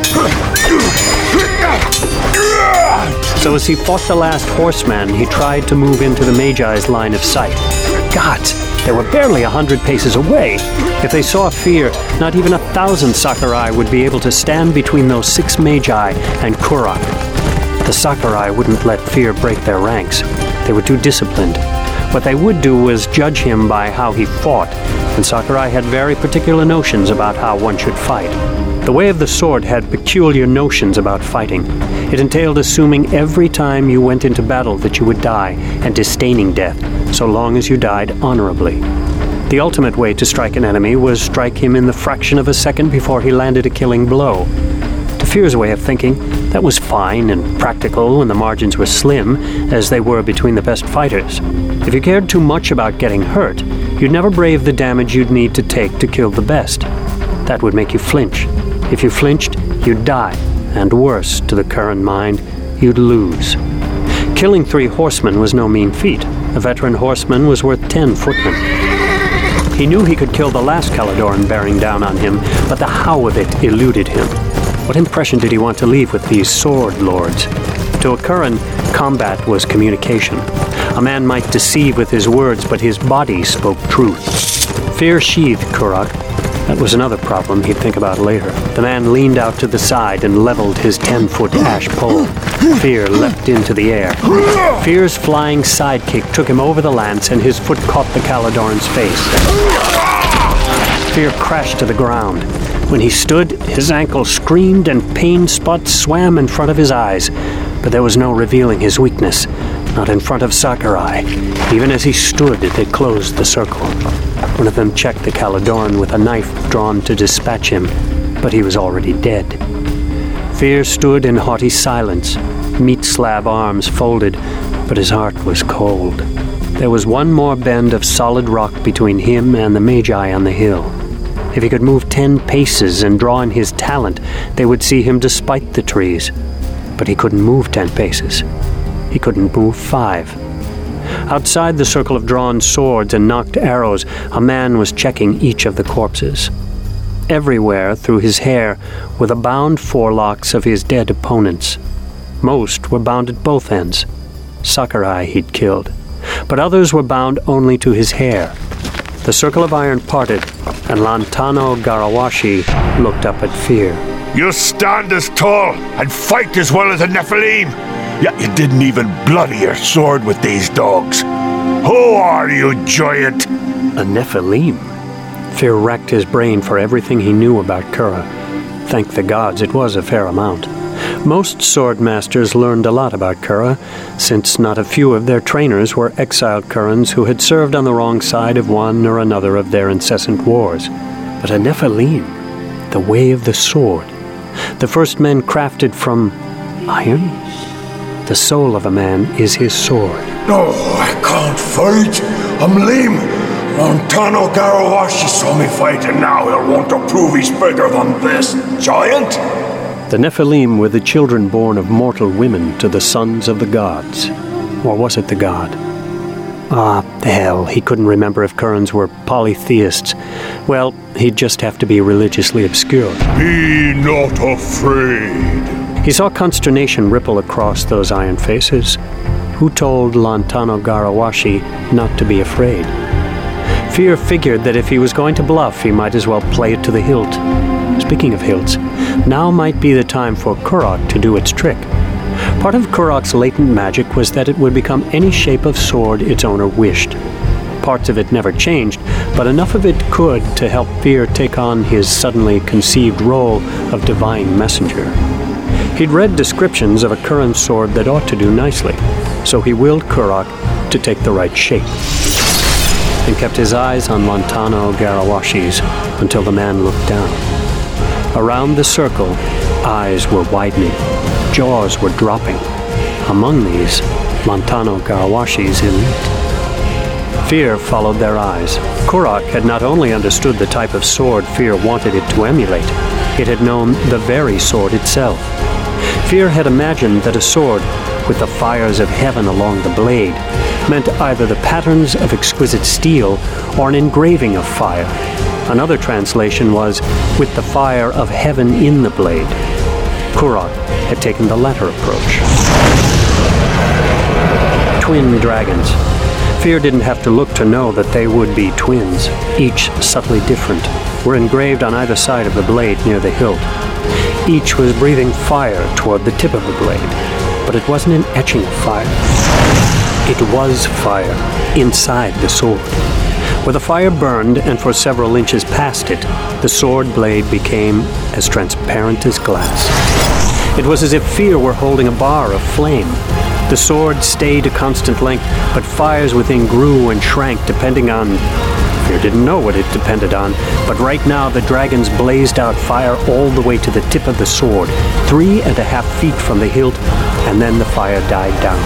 S1: So as he fought the last horseman, he tried to move into the Magi's line of sight. Gods, they were barely a hundred paces away. If they saw Fear, not even a thousand Sakurai would be able to stand between those six Magi and Kurak. The Sakurai wouldn't let Fear break their ranks. They were too disciplined. What they would do was judge him by how he fought, and Sakurai had very particular notions about how one should fight. The Way of the Sword had peculiar notions about fighting. It entailed assuming every time you went into battle that you would die, and disdaining death, so long as you died honorably. The ultimate way to strike an enemy was strike him in the fraction of a second before he landed a killing blow. To Fear's way of thinking, that was fine and practical when the margins were slim, as they were between the best fighters. If you cared too much about getting hurt, you'd never brave the damage you'd need to take to kill the best. That would make you flinch. If you flinched, you'd die, and worse, to the Curran mind, you'd lose. Killing three horsemen was no mean feat. A veteran horseman was worth ten footmen. He knew he could kill the last Caladoran bearing down on him, but the how of it eluded him. What impression did he want to leave with these sword lords? To a Curran, combat was communication. A man might deceive with his words, but his body spoke truth. Fear sheathed Kurak. That was another problem he'd think about later. The man leaned out to the side and leveled his ten-foot ash pole. Fear leapt into the air. Fear's flying sidekick took him over the lance, and his foot caught the Caladoran's face. Fear crashed to the ground. When he stood, his ankle screamed and pain spots swam in front of his eyes. But there was no revealing his weakness, not in front of Sakurai. Even as he stood, they closed the circle. One of them checked the Caladoran with a knife drawn to dispatch him, but he was already dead. Fear stood in haughty silence, meat slab arms folded, but his heart was cold. There was one more bend of solid rock between him and the Magi on the hill. If he could move ten paces and draw in his talent, they would see him despite the trees. But he couldn't move ten paces. He couldn't move five. Outside the circle of drawn swords and nocked arrows, a man was checking each of the corpses. Everywhere through his hair were the bound forelocks of his dead opponents. Most were bound at both ends. Sakurai he'd killed, but others were bound only to his hair. The circle of iron parted, and Lantano Garawashi looked up at Fear.
S4: You stand as tall and fight as well as a Nephilim, yet you didn't even bloody your sword with these dogs. Who are you, giant?
S1: A Nephilim? Fear racked his brain for everything he knew about Kura. Thank the gods, it was a fair amount. Most sword masters learned a lot about Kura, since not a few of their trainers were exiled Kurans who had served on the wrong side of one or another of their incessant wars. But a Nephilim, the way of the sword, the first men crafted from iron? The soul of a man is his sword.
S5: No, I can't fight. I'm lame. Lantano Garawashi saw me fight, and now he'll want to prove he's better than this giant.
S1: The Nephilim were the children born of mortal women to the sons of the gods. Or was it the god? Ah, hell, he couldn't remember if Kurans were polytheists. Well, he'd just have to be religiously obscure.
S5: Be not afraid.
S1: He saw consternation ripple across those iron faces. Who told Lantano Garawashi not to be afraid? Fear figured that if he was going to bluff, he might as well play it to the hilt. Speaking of hilts, now might be the time for Kurak to do its trick. Part of Kurak's latent magic was that it would become any shape of sword its owner wished. Parts of it never changed, but enough of it could to help Fear take on his suddenly conceived role of divine messenger. He'd read descriptions of a Curran sword that ought to do nicely, so he willed Kurak to take the right shape, and kept his eyes on Lantano Garawashi's until the man looked down. Around the circle, eyes were widening, jaws were dropping. Among these, Lantano Garawashi's elite. Fear followed their eyes. Kurak had not only understood the type of sword Fear wanted it to emulate, it had known the very sword itself. Fear had imagined that a sword, with the fires of heaven along the blade, meant either the patterns of exquisite steel or an engraving of fire. Another translation was, with the fire of heaven in the blade. Kurak had taken the latter approach. Twin dragons. Fear didn't have to look to know that they would be twins, each subtly different, were engraved on either side of the blade near the hilt. Each was breathing fire toward the tip of the blade, but it wasn't an etching of fire. It was fire inside the sword. Where the fire burned and for several inches past it, the sword blade became as transparent as glass. It was as if Fear were holding a bar of flame. The sword stayed a constant length, but fires within grew and shrank depending on... Fear didn't know what it depended on, but right now the dragons blazed out fire all the way to the tip of the sword, three and a half feet from the hilt, and then the fire died down.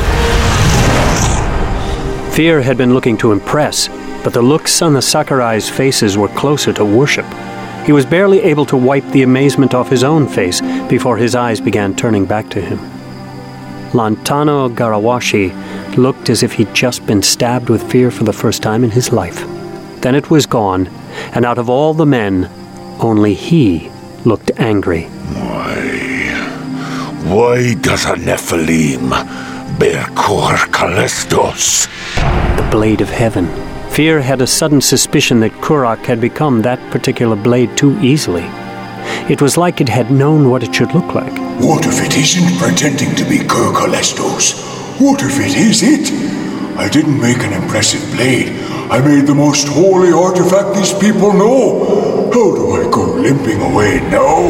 S1: Fear had been looking to impress, but the looks on the Sakurai's faces were closer to worship. He was barely able to wipe the amazement off his own face before his eyes began turning back to him. Lantano Garawashi looked as if he'd just been stabbed with fear for the first time in his life. Then it was gone, and out of all the men, only he looked angry.
S4: Why? Why does a Nephilim bear Kor Kalestos?
S1: The blade of heaven. Fear had a sudden suspicion that Kurak had become that particular blade too easily. It was like it had known what it should look like.
S5: What if it isn't pretending to be Kor Kalestos? What if it is it? I didn't make an impressive blade. I made the most holy artifact these people know. How do I go limping away now?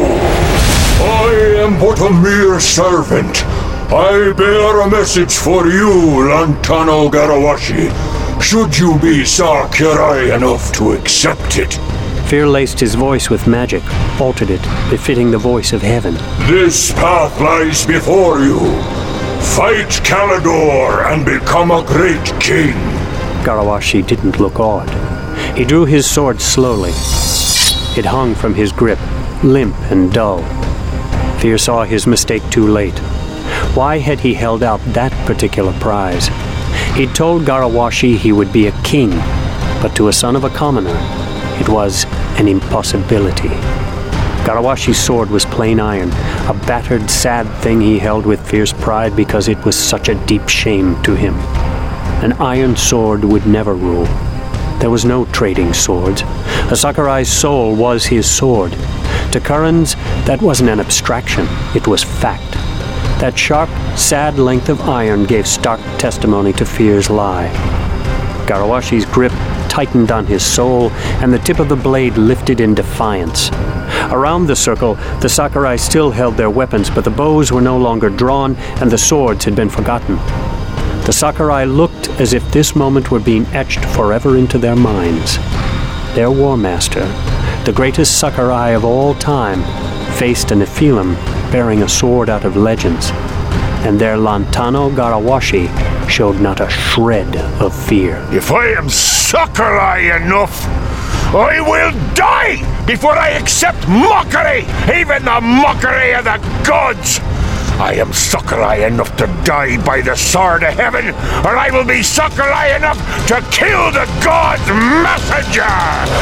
S5: I am but a mere servant. I bear a message for you, Lantano Garawashi. Should you be Sakurai enough to accept it?
S1: Fear laced his voice with magic, altered it, befitting the voice of heaven.
S5: This path lies before you. Fight Kalidor and become a great king.
S1: Garawashi didn't look awed. He drew his sword slowly. It hung from his grip, limp and dull. Fear saw his mistake too late. Why had he held out that particular prize? He'd told Garawashi he would be a king, but to a son of a commoner, it was an impossibility. Garawashi's sword was plain iron, a battered, sad thing he held with fierce pride because it was such a deep shame to him. An iron sword would never rule. There was no trading swords. A Sakurai's soul was his sword. To Currans, that wasn't an abstraction, it was fact. That sharp, sad length of iron gave stark testimony to Fear's lie. Garawashi's grip tightened on his soul, and the tip of the blade lifted in defiance. Around the circle, the Sakurai still held their weapons, but the bows were no longer drawn, and the swords had been forgotten. The Sakurai looked as if this moment were being etched forever into their minds. Their war master, the greatest Sakurai of all time, faced a Nephilim bearing a sword out of legends, and their Lantano Garawashi showed not a shred of fear.
S4: If I am Sakurai enough, I will die before I accept mockery, even the mockery of the gods. I am Sakurai enough to die by the sword of heaven, or I will be Sakurai enough to kill the god's messenger!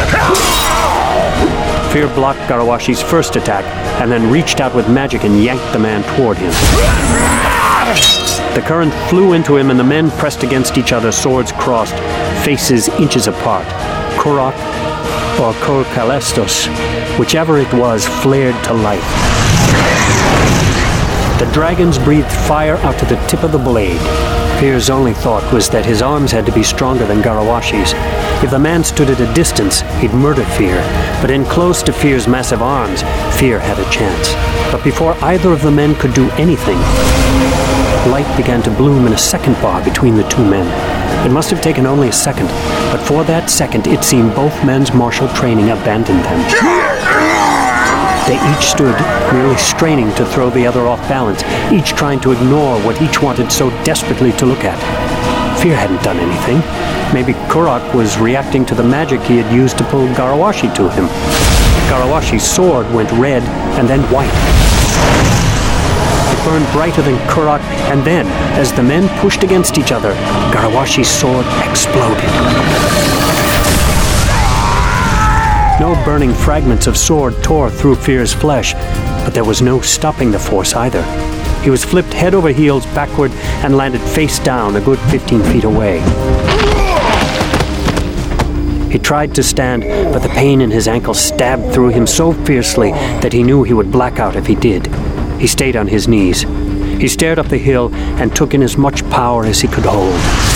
S1: Fear blocked Garawashi's first attack, and then reached out with magic and yanked the man toward him. The current flew into him, and the men pressed against each other, swords crossed, faces inches apart. Kurak or Kor Kalestos, whichever it was, flared to life. The dragons breathed fire out to the tip of the blade. Fear's only thought was that his arms had to be stronger than Garawashi's. If the man stood at a distance, he'd murder Fear, but in close to Fear's massive arms, Fear had a chance. But before either of the men could do anything, light began to bloom in a second bar between the two men. It must have taken only a second, but for that second it seemed both men's martial training abandoned them. They each stood, merely straining to throw the other off balance, each trying to ignore what each wanted so desperately to look at. Fear hadn't done anything. Maybe Kurak was reacting to the magic he had used to pull Garawashi to him. Garawashi's sword went red and then white. It burned brighter than Kurak, and then, as the men pushed against each other, Garawashi's sword exploded. No burning fragments of sword tore through Fear's flesh, but there was no stopping the force either. He was flipped head over heels backward and landed face down a good fifteen feet away. He tried to stand, but the pain in his ankle stabbed through him so fiercely that he knew he would black out if he did. He stayed on his knees. He stared up the hill and took in as much power as he could hold.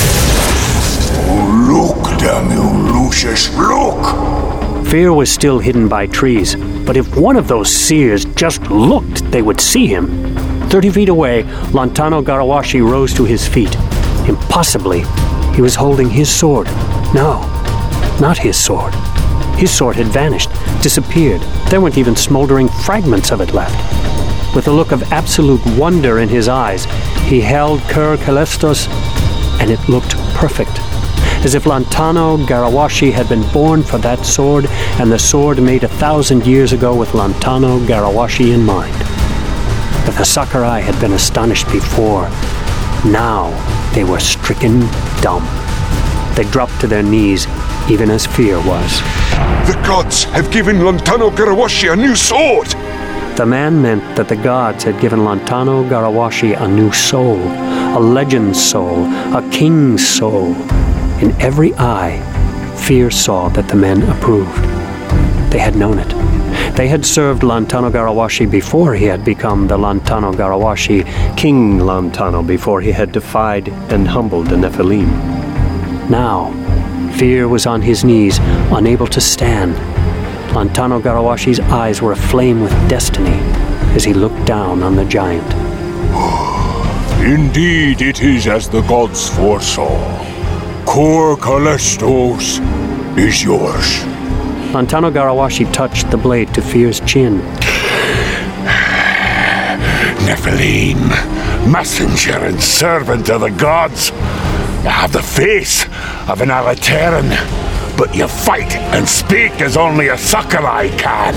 S5: Oh, look, damn you, Lucius, look!
S1: Fear was still hidden by trees, but if one of those seers just looked, they would see him. Thirty feet away, Lantano Garawashi rose to his feet. Impossibly, he was holding his sword. No, not his sword. His sword had vanished, disappeared. There weren't even smoldering fragments of it left. With a look of absolute wonder in his eyes, he held Kur Kalestos, and it looked perfect. As if Lantano Garawashi had been born for that sword, and the sword made a thousand years ago with Lantano Garawashi in mind. If the Sakurai had been astonished before, now they were stricken dumb. They dropped to their knees, even as Fear was.
S5: The gods have given Lantano Garawashi a new sword!
S1: The man meant that the gods had given Lantano Garawashi a new soul, a legend's soul, a king's soul. In every eye, Fear saw that the men approved. They had known it. They had served Lantano Garawashi before he had become the Lantano Garawashi, King Lantano, before he had defied and humbled the Nephilim. Now, Fear was on his knees, unable to stand. Lantano Garawashi's eyes were aflame with destiny as he looked down on the giant.
S4: Indeed, it is as the gods foresaw. Kur Kalestos is yours.
S1: Lantano Garawashi touched the blade to Fear's chin.
S4: Nephilim, messenger and servant of the gods. You have the face of an Alateran, but you fight and speak as only a Sakurai can.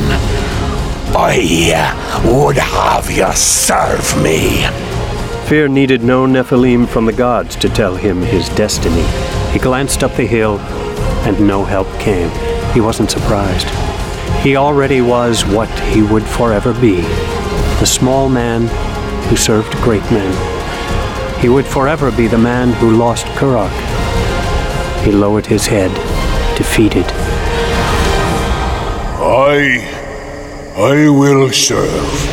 S4: I would have you serve me.
S1: Fear needed no Nephilim from the gods to tell him his destiny. He glanced up the hill, and no help came. He wasn't surprised. He already was what he would forever be, the small man who served great men. He would forever be the man who lost Kurak. He lowered his head, defeated.
S4: I... I will serve.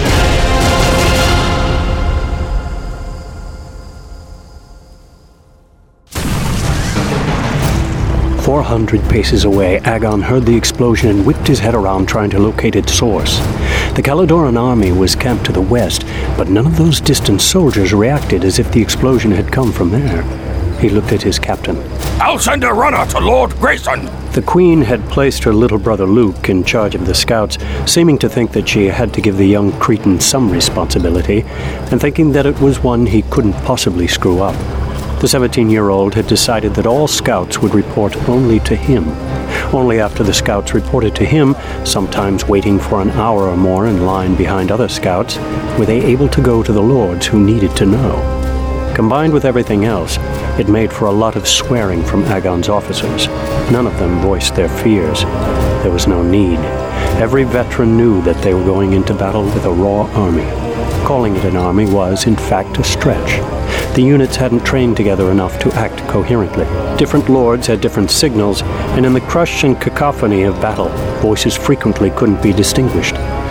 S1: Four hundred paces away, Agon heard the explosion and whipped his head around trying to locate its source. The Caladoran army was camped to the west, but none of those distant soldiers reacted as if the explosion had come from there. He looked at his captain.
S4: I'll send a runner to Lord Grayson.
S1: The Queen had placed her little brother Luke in charge of the scouts, seeming to think that she had to give the young Cretan some responsibility, and thinking that it was one he couldn't possibly screw up. The seventeen-year-old had decided that all scouts would report only to him. Only after the scouts reported to him, sometimes waiting for an hour or more in line behind other scouts, were they able to go to the lords who needed to know. Combined with everything else, it made for a lot of swearing from Agon's officers. None of them voiced their fears. There was no need. Every veteran knew that they were going into battle with a raw army. Calling it an army was, in fact, a stretch. The units hadn't trained together enough to act coherently. Different lords had different signals, and in the crush and cacophony of battle, voices frequently couldn't be distinguished.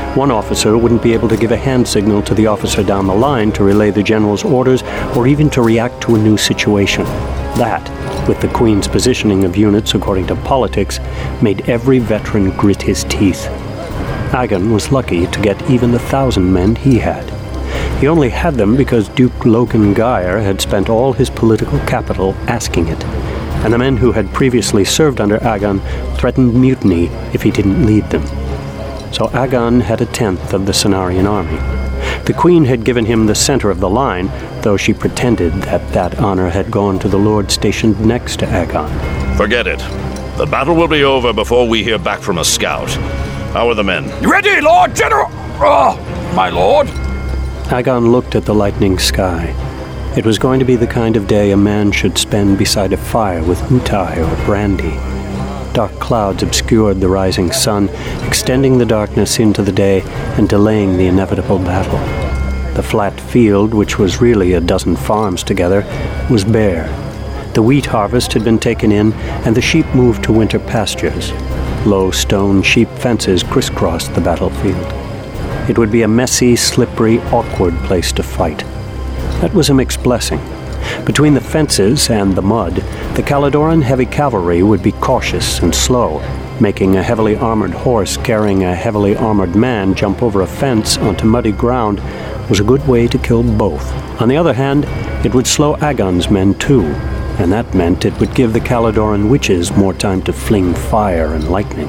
S1: One officer wouldn't be able to give a hand signal to the officer down the line to relay the general's orders or even to react to a new situation. That, with the Queen's positioning of units according to politics, made every veteran grit his teeth. Aegon was lucky to get even the thousand men he had. He only had them because Duke Logan Geyer had spent all his political capital asking it, and the men who had previously served under Aegon threatened mutiny if he didn't lead them. So Aegon had a tenth of the Cenarian army. The Queen had given him the center of the line, though she pretended that that honor had gone to the lord stationed next to Aegon.
S7: Forget it. The battle will be over before we hear back from a scout. How are the men?
S9: Ready, Lord General! Oh, my lord!
S1: Aegon looked at the lightening sky. It was going to be the kind of day a man should spend beside a fire with utai or brandy. Dark clouds obscured the rising sun, extending the darkness into the day and delaying the inevitable battle. The flat field, which was really a dozen farms together, was bare. The wheat harvest had been taken in, and the sheep moved to winter pastures. Low stone sheep fences crisscrossed the battlefield. It would be a messy, slippery, awkward place to fight. That was a mixed blessing. Between the fences and the mud, the Caladoran heavy cavalry would be cautious and slow, making a heavily armored horse carrying a heavily armored man jump over a fence onto muddy ground was a good way to kill both. On the other hand, it would slow Aegon's men too, and that meant it would give the Caladoran witches more time to fling fire and lightning.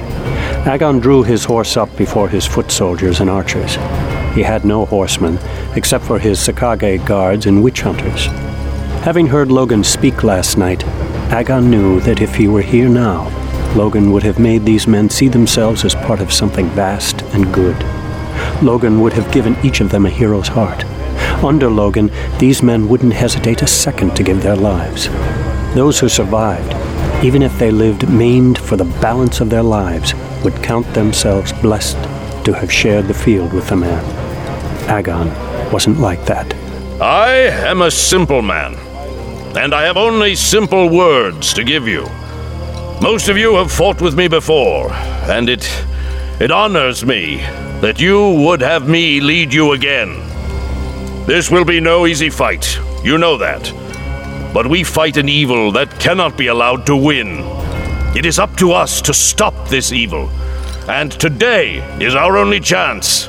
S1: Aegon drew his horse up before his foot soldiers and archers. He had no horsemen, except for his Sakage guards and witch hunters. Having heard Logan speak last night, Aegon knew that if he were here now, Logan would have made these men see themselves as part of something vast and good. Logan would have given each of them a hero's heart. Under Logan, these men wouldn't hesitate a second to give their lives. Those who survived, even if they lived maimed for the balance of their lives, would count themselves blessed to have shared the field with the man. Aegon wasn't like that.
S7: I am a simple man, and I have only simple words to give you. Most of you have fought with me before, and it it honors me that you would have me lead you again. This will be no easy fight, you know that. But we fight an evil that cannot be allowed to win. It is up to us to stop this evil, and today is our only chance.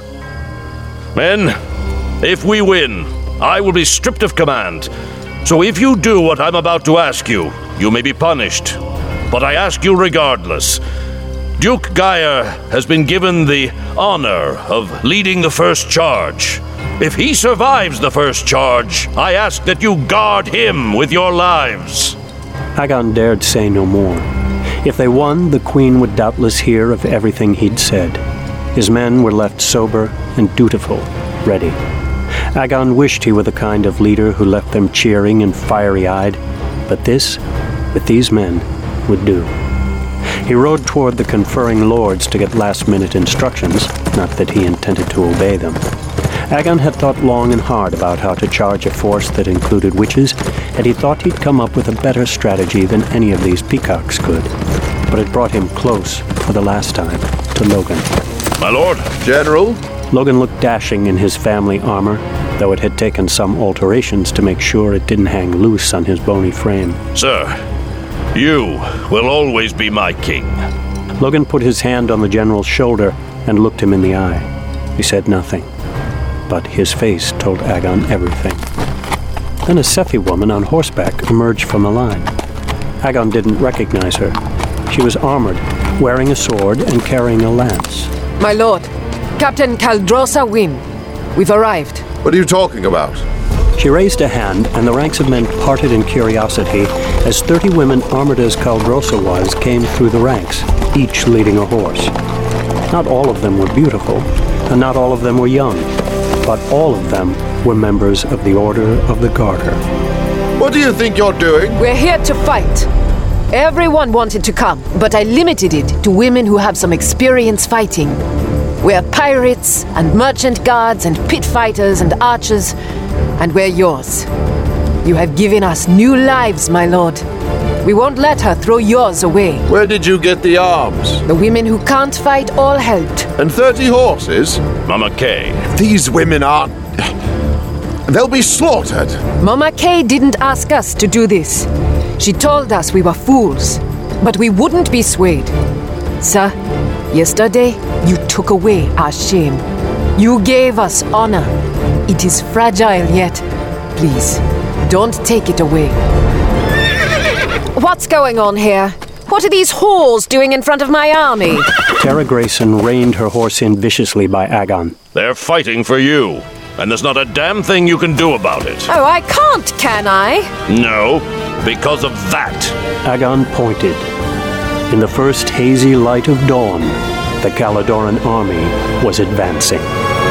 S7: Men, if we win, I will be stripped of command. So if you do what I'm about to ask you, you may be punished. But I ask you regardless. Duke Geyer has been given the honor of leading the first charge. If he survives the first charge, I ask that you guard him with your lives.
S1: Aegon dared say no more. If they won, the Queen would doubtless hear of everything he'd said. His men were left sober and dutiful, ready. Aegon wished he were the kind of leader who left them cheering and fiery-eyed, but this, with these men, would do. He rode toward the conferring lords to get last-minute instructions, not that he intended to obey them. Aegon had thought long and hard about how to charge a force that included witches, and he thought he'd come up with a better strategy than any of these peacocks could. But it brought him close, for the last time, to Logan.
S7: My lord.
S10: General?
S1: Logan looked dashing in his family armor, though it had taken some alterations to make sure it didn't hang loose on his bony frame.
S7: Sir, you will always be my king.
S1: Logan put his hand on the general's shoulder and looked him in the eye. He said nothing, but his face told Aegon everything. Then a Sethi woman on horseback emerged from the line. Aegon didn't recognize her. She was armored, wearing a sword and carrying a lance.
S8: My lord, Captain Caldrosa Wynn. We've arrived.
S10: What are you talking about?
S1: She raised a hand, and the ranks of men parted in curiosity as thirty women armored as Caldrosa was came through the ranks, each leading a horse. Not all of them were beautiful, and not all of them were young, but all of them were members of the Order of the Garter.
S10: What do you think you're doing?
S8: We're here to fight. Everyone wanted to come, but I limited it to women who have some experience fighting. We're pirates, and merchant guards, and pit fighters, and archers, and we're yours. You have given us new lives, my lord. We won't let her throw yours away.
S10: Where did you get the arms?
S8: The women who can't fight all helped.
S10: And thirty horses?
S7: Mama Kay.
S10: These women aren't... They'll be slaughtered.
S8: Mama Kay didn't ask us to do this. She told us we were fools. But we wouldn't be swayed. Sir, yesterday you took away our shame. You gave us honor. It is fragile yet. Please, don't take it away. What's going on here? What are these whores doing in front of my army?
S1: Tara Grayson reined her horse in viciously by Agon.
S7: They're fighting for you, and there's not a damn thing you can do about it.
S8: Oh, I can't, can I?
S7: No, because of that.
S1: Agon pointed. In the first hazy light of dawn, the Caladoran army was advancing.